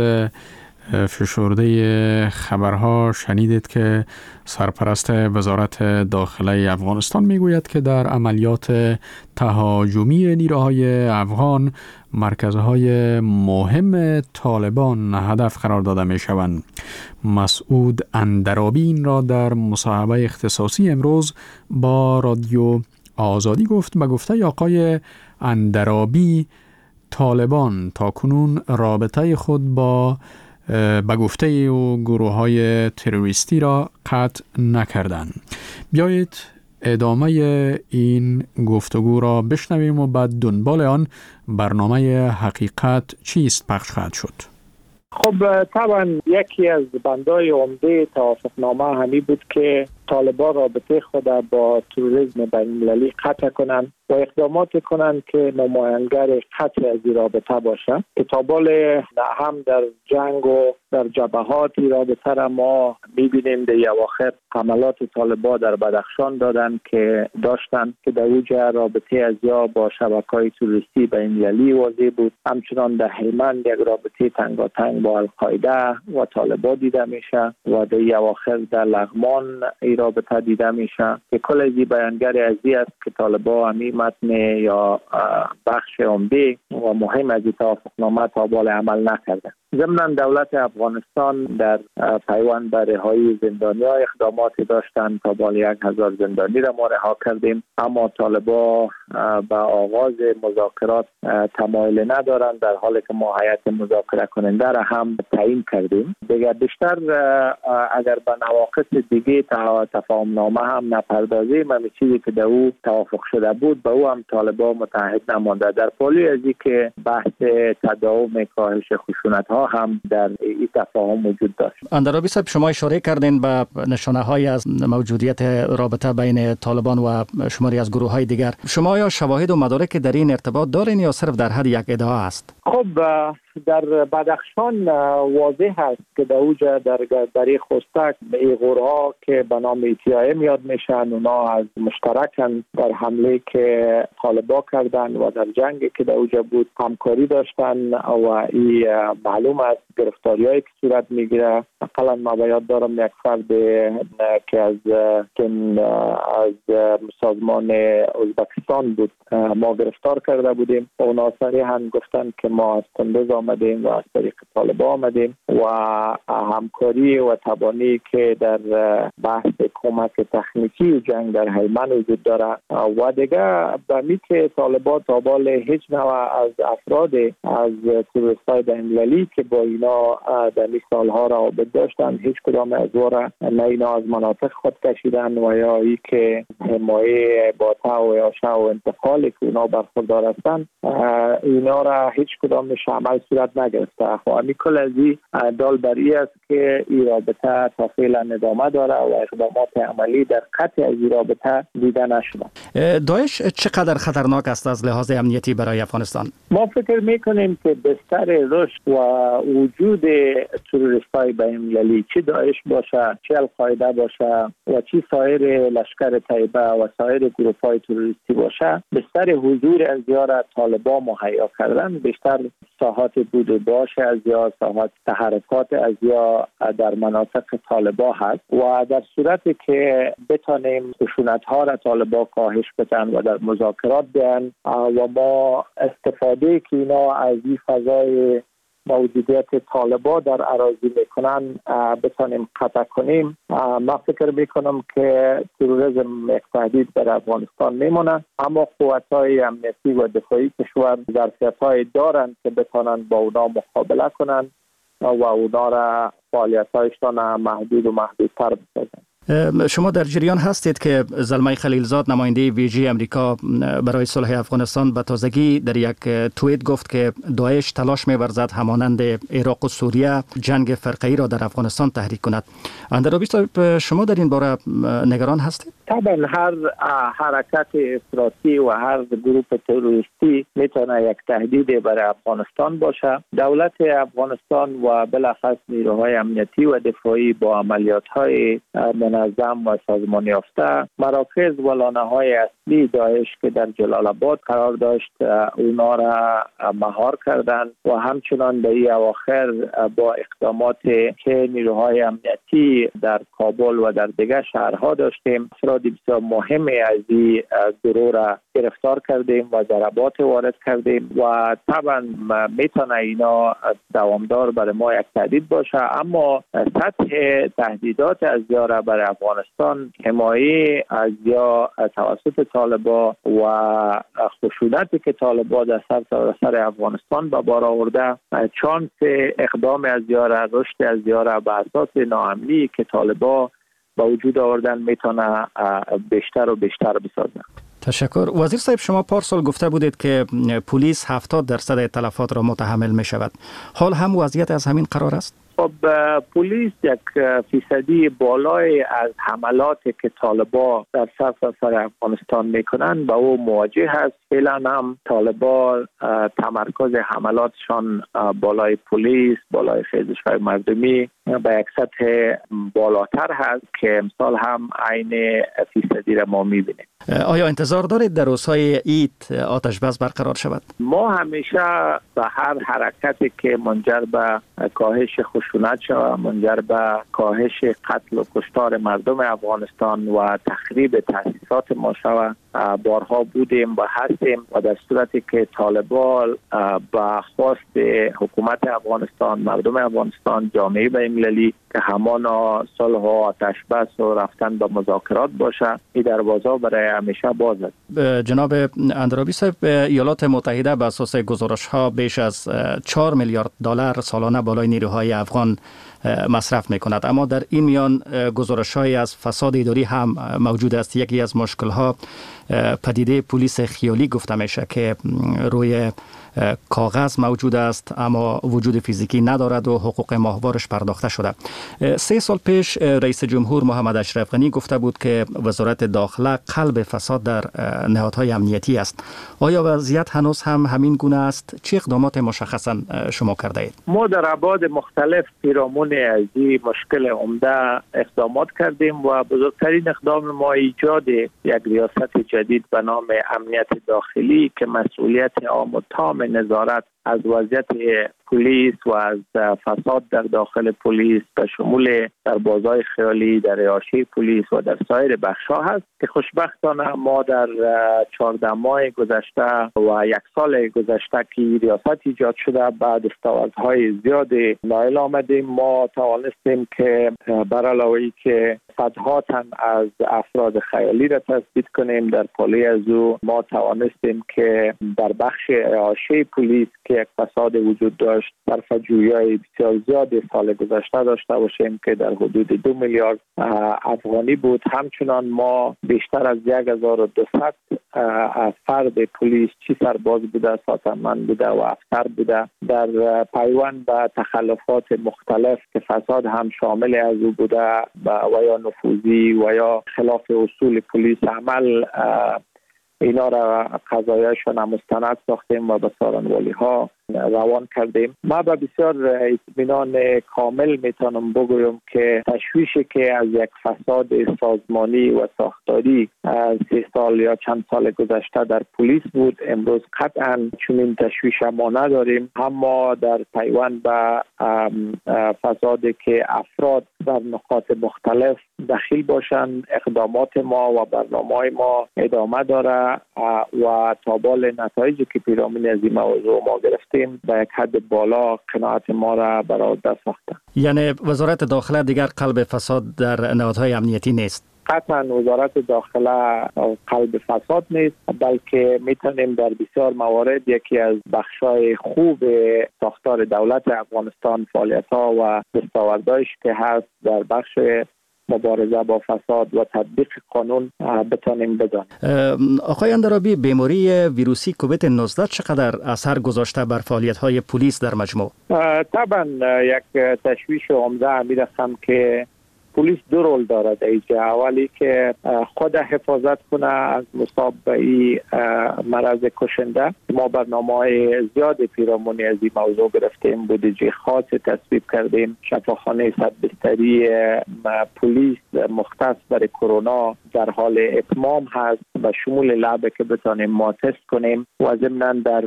فشرده خبرها شنیدید که سرپرست وزارت داخله افغانستان میگوید که در عملیات تهاجمی نیروهای افغان مرکزهای مهم طالبان هدف قرار داده می شوند. مسعود اندرابی را در مصاحبه اختصاصی امروز با رادیو آزادی گفت. به گفته آقای اندرابی طالبان تاکنون رابطه خود با به گفته او گروه های تروریستی را قطع نکردند. بیایید ادامه این گفتگو را بشنویم و بعد دنبال آن برنامه حقیقت چیست پخش خواهد شد. خب طبعا یکی از بندهای عمده توافقنامه همی بود که طالبان رابطه خود با تروریسم بین‌المللی قطع کنند و اقدامات کنند که نماینگر قطع از این رابطه باشند. که تابال هم در جنگ و در جبهات این رابطه را ما میبینیم. در اواخر حملات طالبان در بدخشان دادند که داشتند که در اوجه رابطه از یا با شبکه‌های تروریستی بین‌المللی واضح بود. همچنان در هلمند یک رابطه تنگاتنگ با القاعده و طالبان دیده میشه و در اواخر در لغمان این رابطه دیده میشه که کل از این بیانگر ازی است که طالبان همی متن یا بخش عمده و مهم از این توافقنامه تا بال عمل نکرده. ضمن دولت افغانستان در پیوند به رهایی زندانی‌ها اقداماتی داشتند تا بال یک هزار زندانی را ما رها کردیم، اما طالبان به آغاز مذاکرات تمایل ندارند، در حالی که ما هیئت مذاکره کننده را هم تعیین کردیم. دیگر بیشتر اگر به نواقص دیگه تفاهمنامه هم نپردازیم، همین چیزی که در او توافق شده بود به او هم طالبان متحد نمانده. در پالی از این که بحث تداوم کاهش خشونت‌ها اینها هم در این تفاهم وجود داشت. اندرابی صاحب، شما اشاره کردین به نشانه های از موجودیت رابطه بین طالبان و شماری از گروه های دیگر. شما یا شواهد و مدارک در این ارتباط دارین یا صرف در حد یک ادعا است؟ خب در بدخشان واضح است که در اوجه در دری خستک ایغورها که به نام ایتیای میاد میشن، اونا از مشترکن در حمله که طالبا کردن و در جنگ که در اوجه بود همکاری داشتن و این معلوم است گرفتاری هایی که صورت میگیره. اقلا ما باید دارم یک فرد که از از سازمان ازبکستان بود ما گرفتار کرده بودیم و اونا صریحاً گفتن که ما از کندوز آمدیم و از طریق طالبا آمدیم و همکاری و تبانی که در بحث کمک تکنیکی جنگ در هلمند وجود داره و دیگه به که طالبا تابال هیچ نوع از افراد از تروریست‌های بین‌المللی که با اینا در این سالها رابط داشتن هیچ کدام از واره نه اینا از مناطق خود کشیدن و یا ای که حمایه با تا و یا شا و انتقال که اونا برخوردار هستن اینا را هیچ کدامش عمل صورت نگرفته. خواهی کل از این دال بر ای است که این رابطه تا فعلا ادامه داره و اقدامات عملی در قطع از این رابطه دیده نشده. داعش چقدر خطرناک است از لحاظ امنیتی برای افغانستان؟ ما فکر میکنیم که بستر رشد و وجود تروریست‌های بین‌المللی چه داعش باشه، چه القاعده باشه و چه سایر لشکر طیبه و سایر گروه‌های تروریستی باشه، بستر حضور از یار طالبا مهیا کردن، بیشتر ساحات بود و باش از یا ساحات تحرکات از یا در مناطق طالبا هست و در صورتی که بتانیم خشونت‌ها را طالبا کاهش بدن و در مذاکرات بیان و ما استفاده که اینا از این فضای موجودیت طالبا در اراضی میکنن بتانیم قطع کنیم، من فکر میکنم که تروریسم یک تهدید بر افغانستان میمونه، اما قوت‌های امنیتی و دفاعی کشور ظرفیت‌های دارند که بتانن با اونا مقابله کنن و اونا را فعالیت‌هایشان محدود و محدودتر بسازن. شما در جریان هستید که زلمه خلیلزاد نماینده ویژه امریکا برای صلح افغانستان به تازگی در یک توییت گفت که داعش تلاش می‌ورزد همانند عراق و سوریه جنگ فرقه‌ای را در افغانستان تحریک کند. اندرابی صاحب، شما در این باره نگران هستید؟ طبعا هر حرکت افراطی و هر گروه تروریستی میتونه یک تهدید برای افغانستان باشه. دولت افغانستان و بالاخص نیروهای امنیتی و دفاعی با عملیات‌های منظم و سازمان یافته مراکز و لانه‌های اصلی داعش که در جلال آباد قرار داشت اونا را مهار کردند و همچنان در این اواخر با اقدامات که نیروهای امنیتی در کابل و در دیگر شهرها داشتیم افراد بسیار مهمی از این گروه را گرفتار کردیم و ضربات وارد کردیم و طبعا میتونه اینا دوامدار برای ما یک تهدید باشه، اما سطح تهدیدات از یا برای افغانستان حمایه از یا توسط طالبا و خشونتی که طالبا در سر سر افغانستان به بار آورده چانس اقدام از یا رشد از یا به اساس ناامنی که طالبا با وجود آوردن میتونه بیشتر و بیشتر بسازه. تشکر. وزیر صاحب، شما پارسال گفته بودید که پلیس هفتاد درصد تلفات را متحمل می شود. حال هم وضعیت از همین قرار است؟ خب پلیس یک فیصدی بالای از حملاتی که طالبا در سراسر افغانستان میکنن با او مواجه هست. فعلا هم طالبا تمرکز حملاتشان بالای پلیس، بالای خیزش‌های مردمی به یک سطح بالاتر هست که امسال هم عین فیصدی را ما میبینیم. آیا انتظار دارید در روزهای عید آتش بس برقرار شود؟ ما همیشه به هر حرکتی که منجر به کاهش خشونت شود، منجر به کاهش قتل و کشتار مردم افغانستان و تخریب تأسیسات ما شود بارها بودیم و هستیم و در صورتی که طالبان به خواست حکومت افغانستان، مردم افغانستان، جامعه بین‌المللی که همانا صلح و آتش بس و رفتن به مذاکرات باشه، این دروازه برای همیشه باز است. جناب اندرابی صاحب، ایالات متحده به اساس گزارش ها بیش از چهار میلیارد دلار سالانه بالای نیروهای افغان مصرف می کند، اما در این میان گزارش های از فساد اداری هم موجود است. یکی از مشکل ها پدیده پلیس خیالی گفته میشه که روی کاغذ موجود است اما وجود فیزیکی ندارد و حقوق ماهوارش پرداخته شده. سه سال پیش رئیس جمهور محمد اشرف غنی گفته بود که وزارت داخله قلب فساد در نهادهای امنیتی است. آیا وضعیت هنوز هم همین گونه است؟ چه اقدامات مشخصا شما کرده اید؟ ما در ابعاد مختلف پیرامون از این مشکل عمده اقدامات کردیم و بزرگترین اقدام ما ایجاد یک ریاست جدید به نام امنیت داخلی که مسئولیت عام و تام نظارت از وضعیت پلیس و از فساد در داخل پلیس به شمول در بازار خیالی، در رهاشی پلیس و در سایر بخش‌ها هست که خوشبختانه ما در چهارده ماه گذشته و یک سال گذشته که ریاست ایجاد شده بعد استانداردهای زیاد نایل آمدیم. ما توانستیم که بر علاوه ای که صدها تن از افراد خیالی را تثبیت کنیم، در پالی از او ما توانستیم که در بخش رهاشی پلیس که یک فساد وجود داشت صرفه‌جویی بسیار زیاد سال گذشته داشته باشیم که در حدود دو میلیارد افغانی بود. همچنان ما بیشتر از یک هزار و دویست فرد پلیس، چی سرباز بوده، سازماند بوده و افسر بوده، در پیوند به تخلفات مختلف که فساد هم شامل از او بوده و یا نفوذی و یا خلاف اصول پلیس عمل، اینا را قضایاشون مستند ساختیم و به سارنوالی ها روان کردیم. ما به بسیار اطمینان کامل میتونم بگویم که تشویشی که از یک فساد سازمانی و ساختاری سی سال یا چند سال گذشته در پلیس بود، امروز قطعا چنین تشویش ما نداریم. اما در پیوند به فسادی که افراد در نقاط مختلف دخیل باشند، اقدامات ما و برنامه ما ادامه داره و تا بال نتایجی که پیرامون از این موضوع ما گرفتیم به یک حد بالا قناعت ما را برآورده ساخته. یعنی وزارت داخله دیگر قلب فساد در نهادهای امنیتی نیست؟ قطعا وزارت داخله قلب فساد نیست، بلکه میتونیم در بسیار موارد یکی از بخشای خوب ساختار دولت افغانستان فعالیت‌ها و دستاوردهایش که هست در بخش مبارزه با فساد و تطبیق قانون بتانیم بدانیم. آقای اندرابی، بیماری ویروسی کووید نوزده چقدر اثر گذاشته بر فعالیت‌های پلیس در مجموع؟ طبعا یک تشویش عمده امید هستم که پلیس دو رول دارد اینجا. اولی که خود حفاظت کنه از مصاب به این مرض کشنده. ما برنامه‌های زیاد پیرامون از این موضوع گرفتیم، بودجه خاص تصویب کردیم، شفاخانه صد بستری پلیس مختص برای کرونا در حال اتمام هست و شمول لبه که بتانیم ما تست کنیم و ضمناً در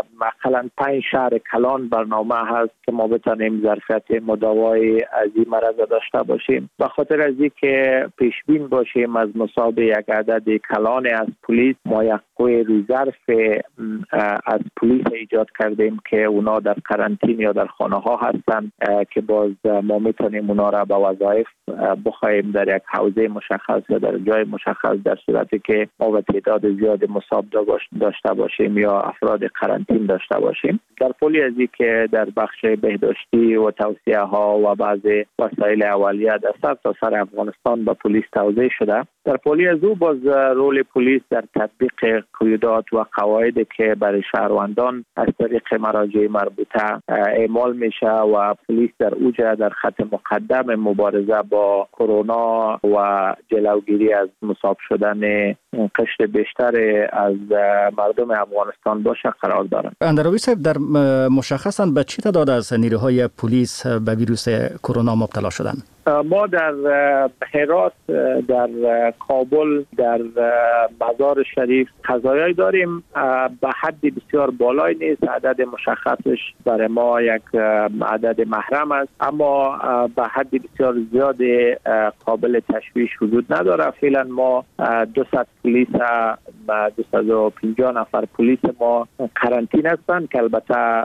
مثلا پنج شهر کلان برنامه هست که ما بتانیم ظرفیت مداوای از این مرض داشته باشیم. به خاطر از اینکه پیش بین باشیم از مصاب یک عدد کلان از پلیس، ما یک قوه رزرو از پلیس ایجاد کردیم که اونا در قرنطینه یا در خانه ها هستن که باز ما میتونیم اونا را به وظایف بخوایم در یک حوزه مشخص یا در جای مشخص در صورتی که ما به تعداد زیاد مصاب داشته باشیم یا افراد قرنطین داشته باشیم. در پلی از اینکه در بخش بهداشتی و توصیه ها و بعضی وسایل اولیه در سر تا سر افغانستان به پلیس توزیع شده. در پلی از او باز رول پلیس در تطبیق قیودات و قواعدی که برای شهروندان از طریق مراجع مربوطه اعمال میشه و پلیس در اوجه در خط مقدم مبارزه با کرونا و جلوگیری از مصاب شدن قشر بیشتر از مردم افغانستان باشه قرار دارند. اندرابی صاحب، در مشخصاً به چه تعداد از نیروهای پلیس به ویروس کرونا مبتلا شدند؟ ما در هرات، در کابل، در مزار شریف قضایایی داریم. به حد بسیار بالای نیست، عدد مشخصش برای ما یک عدد محرم است، اما به حد بسیار زیاد قابل تشویش وجود نداره. فعلا ما دویست پلیس دویست و پنجاه نفر پلیس ما قرنطینه هستند که البته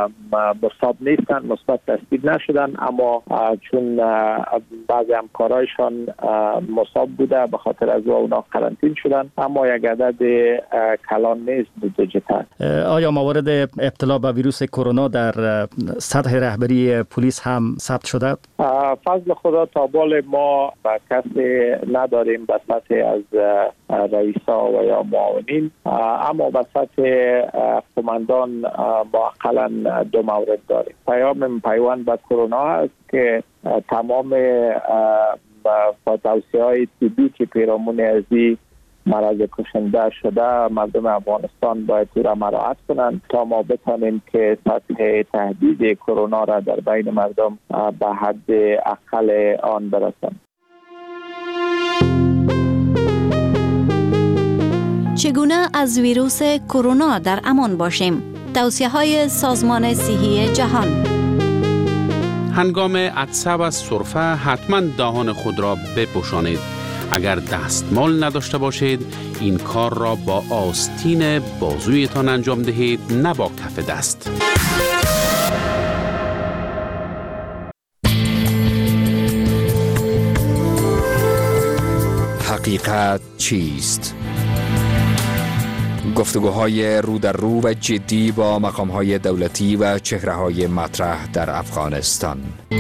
مصاب نیستن، مثبت تثبیت نشدن، اما چون بعضی همکارایشان مصاب بوده به خاطر از اونا قرنطین شدن، اما یک عدد کلان نیست بودجه. آیا موارد ابتلا به ویروس کرونا در سطح رهبری پلیس هم ثبت شده؟ فضل خدا تا بال ما کسی نداریم به سطح از رئیسا و یا معاونین، اما به سطح قماندان با اقلا دو مورد داریم. پیام پیوند به کرونا است که تمام توصیه های طبی که پیرامون ازی مرض کشنده شده مردم افغانستان باید او را مراعات کنند تا ما بتانیم که سطح تهدید کرونا را در بین مردم به حد اقل آن برسانیم. چگونه از ویروس کرونا در امان باشیم؟ توصیه های سازمان صحی جهان. هنگام عطسه و سرفه حتما دهان خود را بپوشانید. اگر دستمال نداشته باشید این کار را با آستین بازویتان انجام دهید، نه با کف دست. حقیقت چیست؟ گفتگوهای رو در رو و جدی با مقام‌های دولتی و چهره‌های مطرح در افغانستان.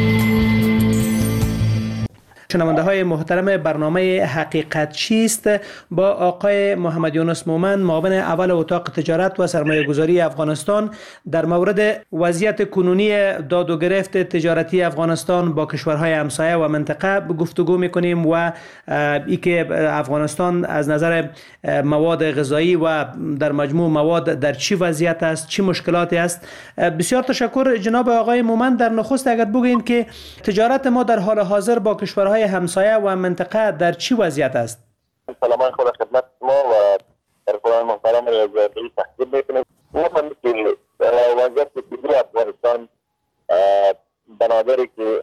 شنونده های محترم برنامه حقیقت چیست با آقای محمد یونس مومن، معاون اول اتاق تجارت و سرمایه گذاری افغانستان، در مورد وضعیت کنونی داد و گرفت تجارتی افغانستان با کشورهای همسایه و منطقه گفتگو میکنیم و ای که افغانستان از نظر مواد غذایی و در مجموع مواد در چی وضعیت است، چی مشکلاتی است. بسیار تشکر جناب آقای مومن. در نخست اگر بگویید که تجارت ما در حال حاضر با کشورهای همسایه و منطقه در چی وضعیت است؟ سلام خدا خدمت ما و ارفان محترم را زیادی تحقیب میکنیم. نفهمی که وضعیت کلی افغانستان بنابری که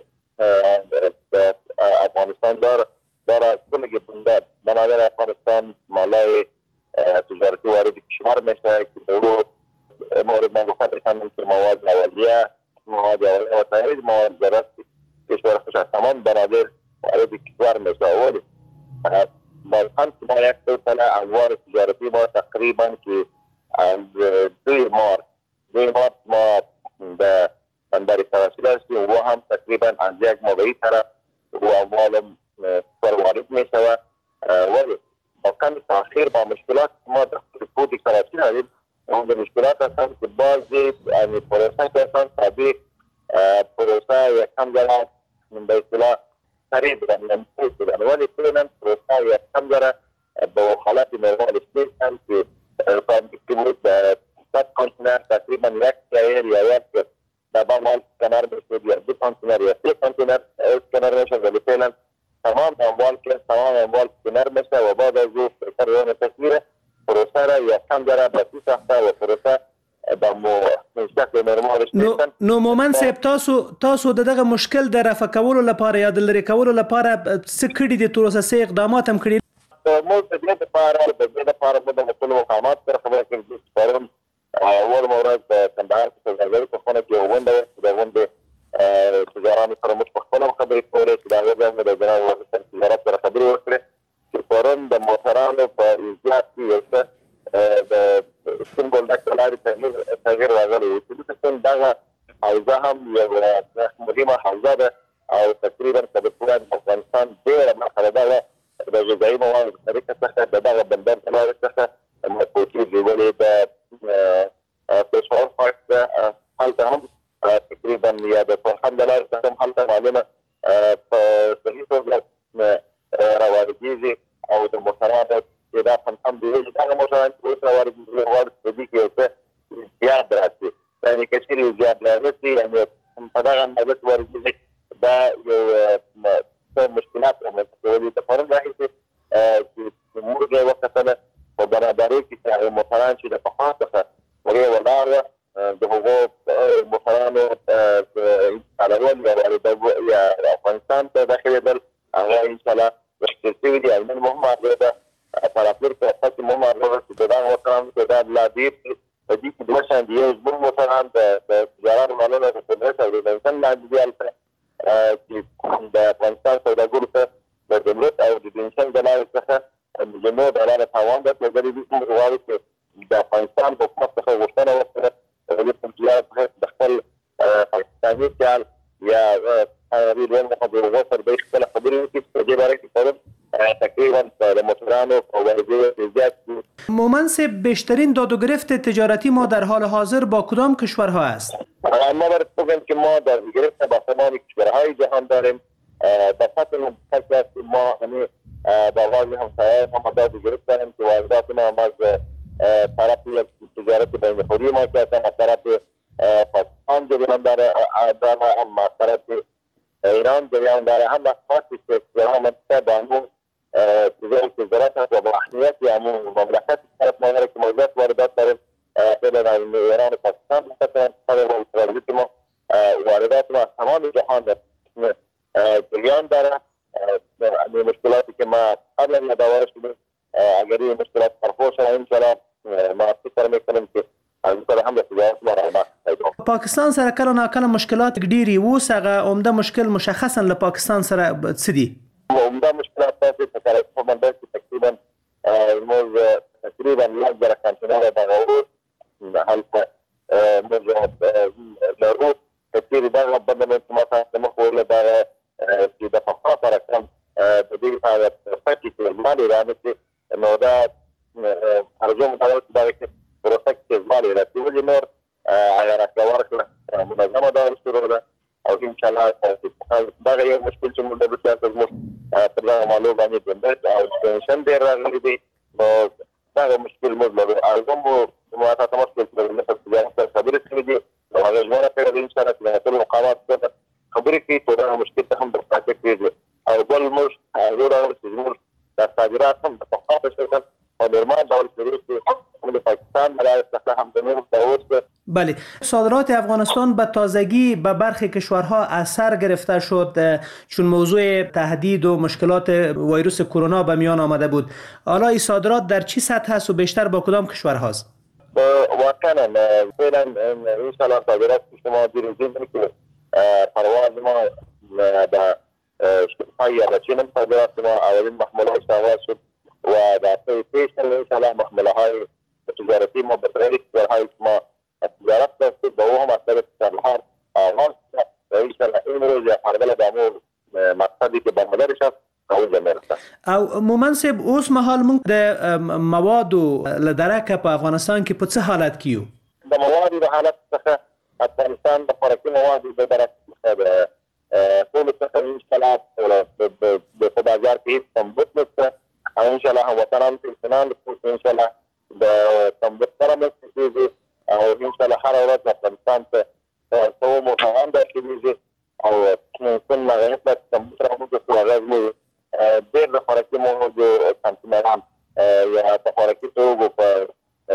افغانستان داره داره کلی که بنابر افغانستان مالای تجارتی وارد کشور میشه که دورو مورد من گفتن بکنم که مواد اولیه مواد اولیه و تایید مواد ضرورت کشور خوش از تمام بنابر وارد کشور میشه. اولی بالخان که ما یک دو ساله انوار تجارتی ما تقریبا که از دوی مارس دوی مارس ما به بندر سراسیل هستیم و هم تقریبا از یک موقعی طرف و اموال سر وارد میشه و ولی با کمی تاخیر با مشکلات ما در پود سراسیل هستیم. اون مشکلات هستن که بعضی پروسه که هستن تابع پروسه یک کم دارد به اصطلاح سریع بودن نمپوز بودن ولی کنن پروسه یک کم داره با حالت نرمال استیشن که که بود صد کانتینر تقریبا یک سایر یا یک دبا مال کنار میشود یا دو کانتینر یا سی کانتینر کنار میشود ولی فعلا تمام اموال که تمام اموال کنار میشه و بعد از او فکر روان تصویر پروسه را یک کم داره با سی سخته و پروسه نو نو مومن صاحب تاسو تاسو دغه مشکل د رفع کولو لپاره یا د لري کولو لپاره څه کړي دي تر اوسه څه اقدامات هم کړي؟ مو د دې لپاره د دې لپاره موږ د ټولو مقامات سره خبرې کړې دي. پرون اول مورز د کندهار په ځای په خونه کې ونده د ونده تجارانو سره موږ په خپل خبرې کولې چې دا غوښنه د جناب وزیر تجارت سره خبرې وکړې چې پرون د موټرانو په ایجاد کې یو څه د سیمبول ډاکټر لاري تغییر راغلی و چې د دغه حوزه هم یو مهمه حوزه ده او تقریبا د افغانستان ډېره برخه ده د غذایي موادو په طریقه څخه د دغه بندر په لارې څخه کېږي ولې د پېښور پارک ده هلته هم تقریبا یا د پرخند د لارې څخه هم هلته مالونه په صحیح توګه راواردېږي او د موټرانو چې دا هم دی چې هغه موټران چې اوس راواردېږي غواړي په دې کې یو څه زیات راشي یعنې که چېرې زیات راشي یعنې په دغه اندازه چې واردېږي دا یو څه مشکلات رامنځته کوي. د پرون راهیسې چې موږ یې وکتله په برابرۍ کې چې هغه موټران چې د پخوا څخه هغې ولاړ وه د هغو موټرانو انتقالول یا واردول یا افغانستان ته داخلېدل هغه انشاءالله وشکل شوي دي او نن مو هم هغې ده پراپلور کې هسته چې مو هم هغه چې د دغه موټرانو کې دا لا ډېر په دې کې دوه شیان دي. یو زموږ موټران د تجارانو مالونه د کونګرس او د انسان لاندې دي هلته چې د افغانستان سوداګرو ته د ګمرک او د بنسن د لارې څخه ملیونو ډالره تاوان ده. لګرې دي موږ غواړو چې د افغانستان حکومت څخه غوښتنه وکړه د تجارت څخه د خپل پاکستاني سیال یا هغوی دویم څخه د هغو سره دوی خپله خبرې وکړي په دې باره کې پرون تقریبا د موټرانو په واردېدو کې زیات دي. مومن صاحب، بیشترین داد و گرفت تجارتی ما در حال حاضر با کدام کشورها است؟ ما باید بگم که ما در گرفت با تمام کشورهای جهان داریم. در سطح مملکت ما همه با واقع همسایه ما داد و گرفت داریم که واردات ما از طرف تجارت بین‌النهری ما که از طرف پاکستان جریان داره، هم از طرف ایران جریان داره، هم از خاصی که جریان منطقه با همون تجارت و با اهمیت همون مملکت طرف ما داره که موضوعات واردات داریم. خیلی ایران و پاکستان بسیار که ما واردات ما از تمام جهان جریان داره. مشکلاتی که ما قبلا یادآور شدیم اگر این مشکلات برخورد شد انشاءالله ما فکر میکنیم که پاکستان سره کله ناکله مشکلات ډیری اوس هغه عمده مشکل مشخصا له پاکستان سره څه دي؟ عمده مشکلات تاسو په کار په باندې تقریبا موږ تقریبا لږ در کانټینر باغور هلته موږ لرو کثیر دغه بدل ما تاسو مخوله دا چې د فقط رقم د دې په فکر کې مالي راځي نو دا ارزوم دا چې پروسه کې مالي راځي ولې نور اگر راکړه منظمه دا شروع ده او ان شاء الله دا یو مشکل چې موږ د تاسو موږ تر هغه معلومات باندې بندر او ټینشن ډیر راغلی دی نو دا مشکل موږ لرو ارزوم مو تاسو مشکل په تاسو خبرې کړې دي او هغه ژوند په ان شاء الله ټول مقامات خبرې کې ټول مشکل ته هم د پاتې کېږي او بل موږ هغه راوړل چې موږ د صادرات هم په خاطر شرکت او درمان ډول شروع کړو د پاکستان برای استخدام هم د نور داوست. بله، صادرات افغانستان به تازگی به برخی کشورها اثر گرفته شد چون موضوع تهدید و مشکلات ویروس کرونا به میان آمده بود. حالا این صادرات در چه سطح است و بیشتر با کدام کشورهاست؟ واقعا فعلا ان شاء الله صادرات شما دیروزین که پرواز ما در شرکای یا چین صادرات ما اولین محموله آغاز شد و در پیش ان شاء الله محموله های تجارتی ما به طریق کشورهای ما تجارت داشت با او هم از طریق سرحال آغاز و ان شاء الله این روز فرقل دامو مقصدی که برمدارش است قول میرسه. او مومن صاحب اوس مهال موږ د موادو له درکه په افغانستان کې په څه حالت کې یو؟ د موادو د حالت څخه افغانستان د خوراکي موادو د درکه د ټول څخه ان شاء الله په بازار کې سمبوت نشته او ان شاء الله وطنان په انسان ان شاء الله د سمبوت سره مستفیږي او ان شاء الله هر ورځ افغانستان ته څو موټران درکېږي او څنګه غوښتل سمبوت راوځي چې هغه ډېر د خوراکي موادو کانټینران یا د خوراکي توکو په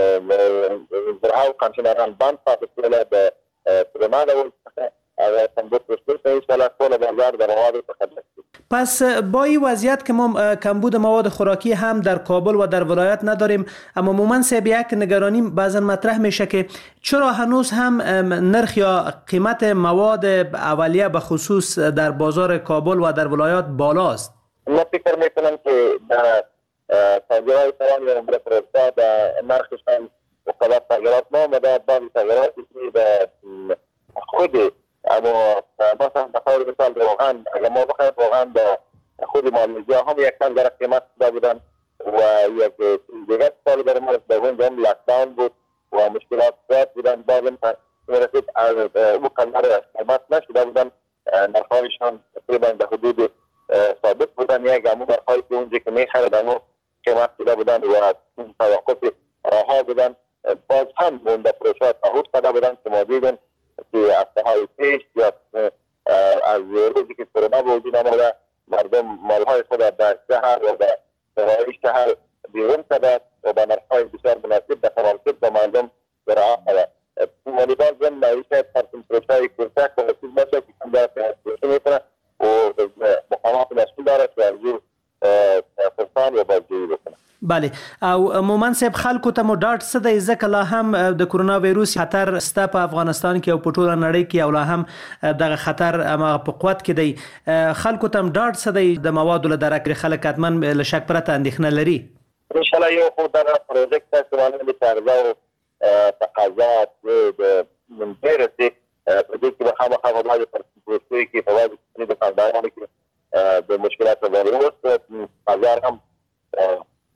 زراعي کانټینران باندې پاتې کېدل د پرما ډول څخه سمبوت وشته ان شاء الله ټول بازار د موادو څخه. پس با این وضعیت که ما کمبود مواد خوراکی هم در کابل و در ولایت نداریم، اما مومن صاحب یک نگرانی بعضا مطرح میشه که چرا هنوز هم نرخ یا قیمت مواد اولیه به خصوص در بازار کابل و در ولایات بالاست؟ من فکر میکنم که در تاجرای سران یا برپرستا در نرخشان مقابل تاجرات ما مداد بعض تاجراتی که به خود اما مثلا بخور مثال واقعا اگر ما بخواهیم واقعا با خود معامله‌ها هم یک کم در قیمت داده بودن و یک دیگر سال برای ما در اونجا هم لاکداون بود و مشکلات زیاد بودن بعضی میرسید او کمتر قیمت نشده بودن نرخ‌هایشان تقریبا به حدود ثابت بودن یک همون نرخ‌هایی که اونجا که می‌خریدن و قیمت داده بودن و توقف راه‌ها بودن باز هم اون در پروژه تعهد کرده بودن که ما دیدیم که هفته‌های پیش یا از روزی که کرونا به وجود آمده مردم مالهای خود در شهر و در سرای شهر بیرون کرده و با نرخ‌های بسیار مناسب به تناسب با مردم برآورد کرده. ولی باز هم معیشت فرسون پروژه‌های کوچک و رسید باشه که کم در پروژه میکنه و مقامات مسئول داره که ارزو فرسان و بازجویی بکنه. بله، او مومن صاحب خلکو ته مو ډاډ څه دی ځکه لا هم د کرونا وایروس خطر سته په افغانستان کې او په ټوله نړۍ کې او لا هم دغه خطر هغه په قوت کې دی. خلکو ته ډاډ څه دی د موادو له درکه خلک حتما له شک پرته اندېښنه لري؟ ان شاء الله یو خو دغه پروژه تاسو باندې تارزه او تقاضا د منځره چې په دې کې به خامخا وایي پر پروژه کې په وایي د کاندارانو کې د مشکلاتو وایروس بازار هم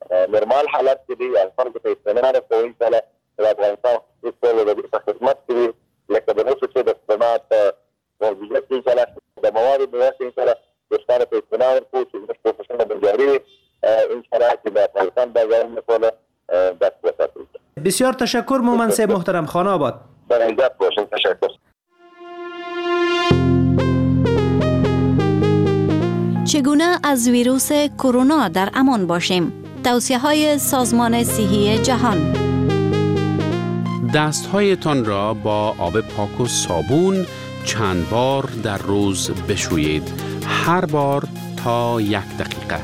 نورمال حالت کې دي الفرق په اطمینان په وین سره د افغانستان په لور د خدمت کې لکه د نوښت د خدمات موجودیت کې سره د موارد په واسطه سره د ستاره په اطمینان په څیر د پروفیشنل بنجاري ان شاء الله چې د افغانستان د ځای په دست وساتل. بسیار تشکر مومن صاحب محترم. خانه آباد. در عزت باشین. تشکر. چگونه از ویروس کرونا در امان باشیم؟ توصیه های سازمان صحی جهان. دستهایتان را با آب پاک و صابون چند بار در روز بشویید. هر بار تا یک دقیقه.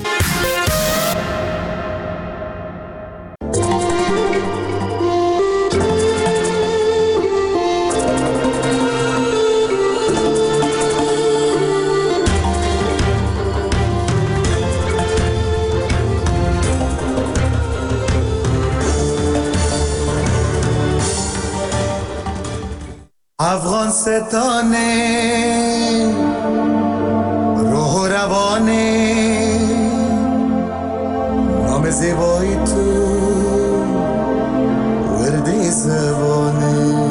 افغان ستانه روح و روانه نام زیبایی تو وردی زبانه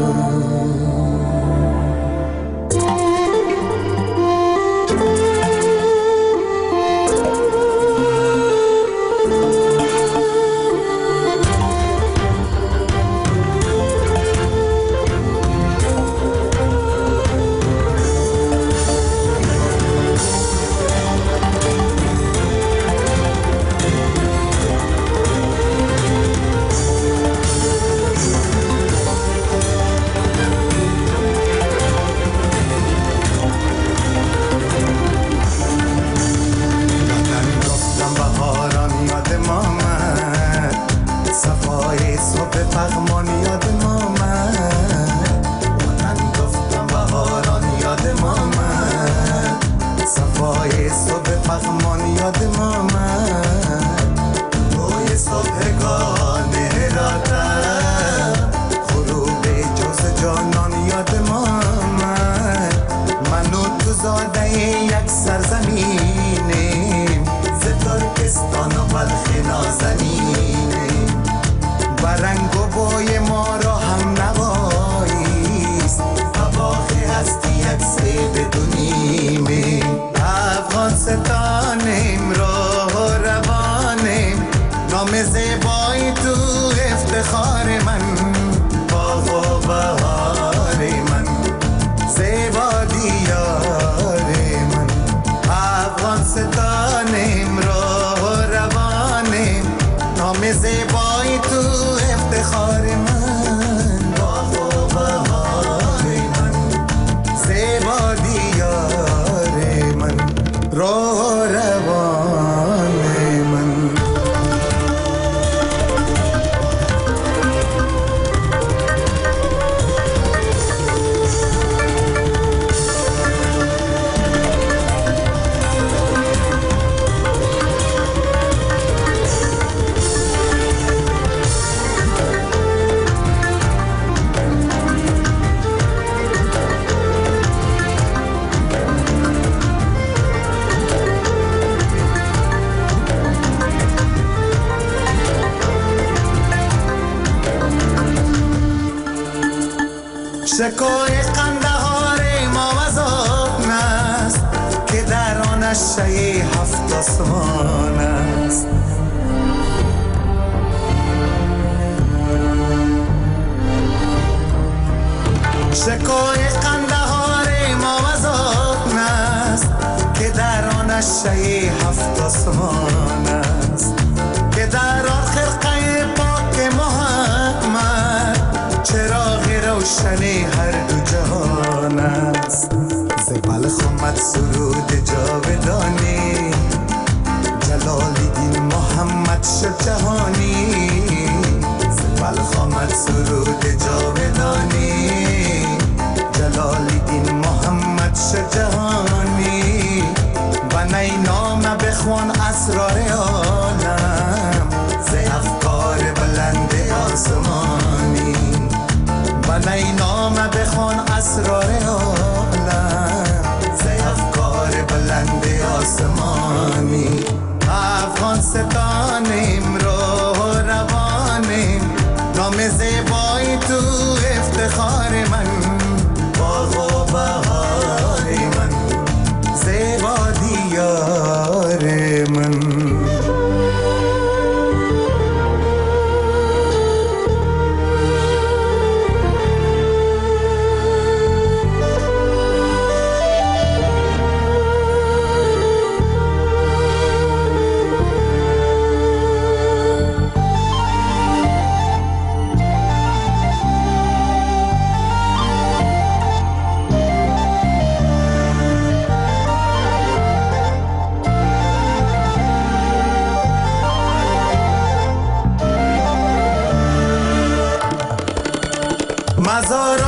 شکوی قندهار ما وزان است که در آن شی هفت آسمان است شکوی قندهار ما وزان است که در آن شی هفت آسمان است که در آن خرقه پاک محمد چراغ روشنی هر دو جهان است زبال خمت سرود جاودانی جلال الدین محمد شد جهانی زبال خمت سرود جاودانی جلال الدین محمد شد جهانی و نی نام بخوان اسرار عالم ز افکار بلند آسمانی و نی نام بخوان اسرار عالم ز افکار بلند همه زیبایی تو افتخار من، باغ و بهار من، زیبا دیار من. مزارات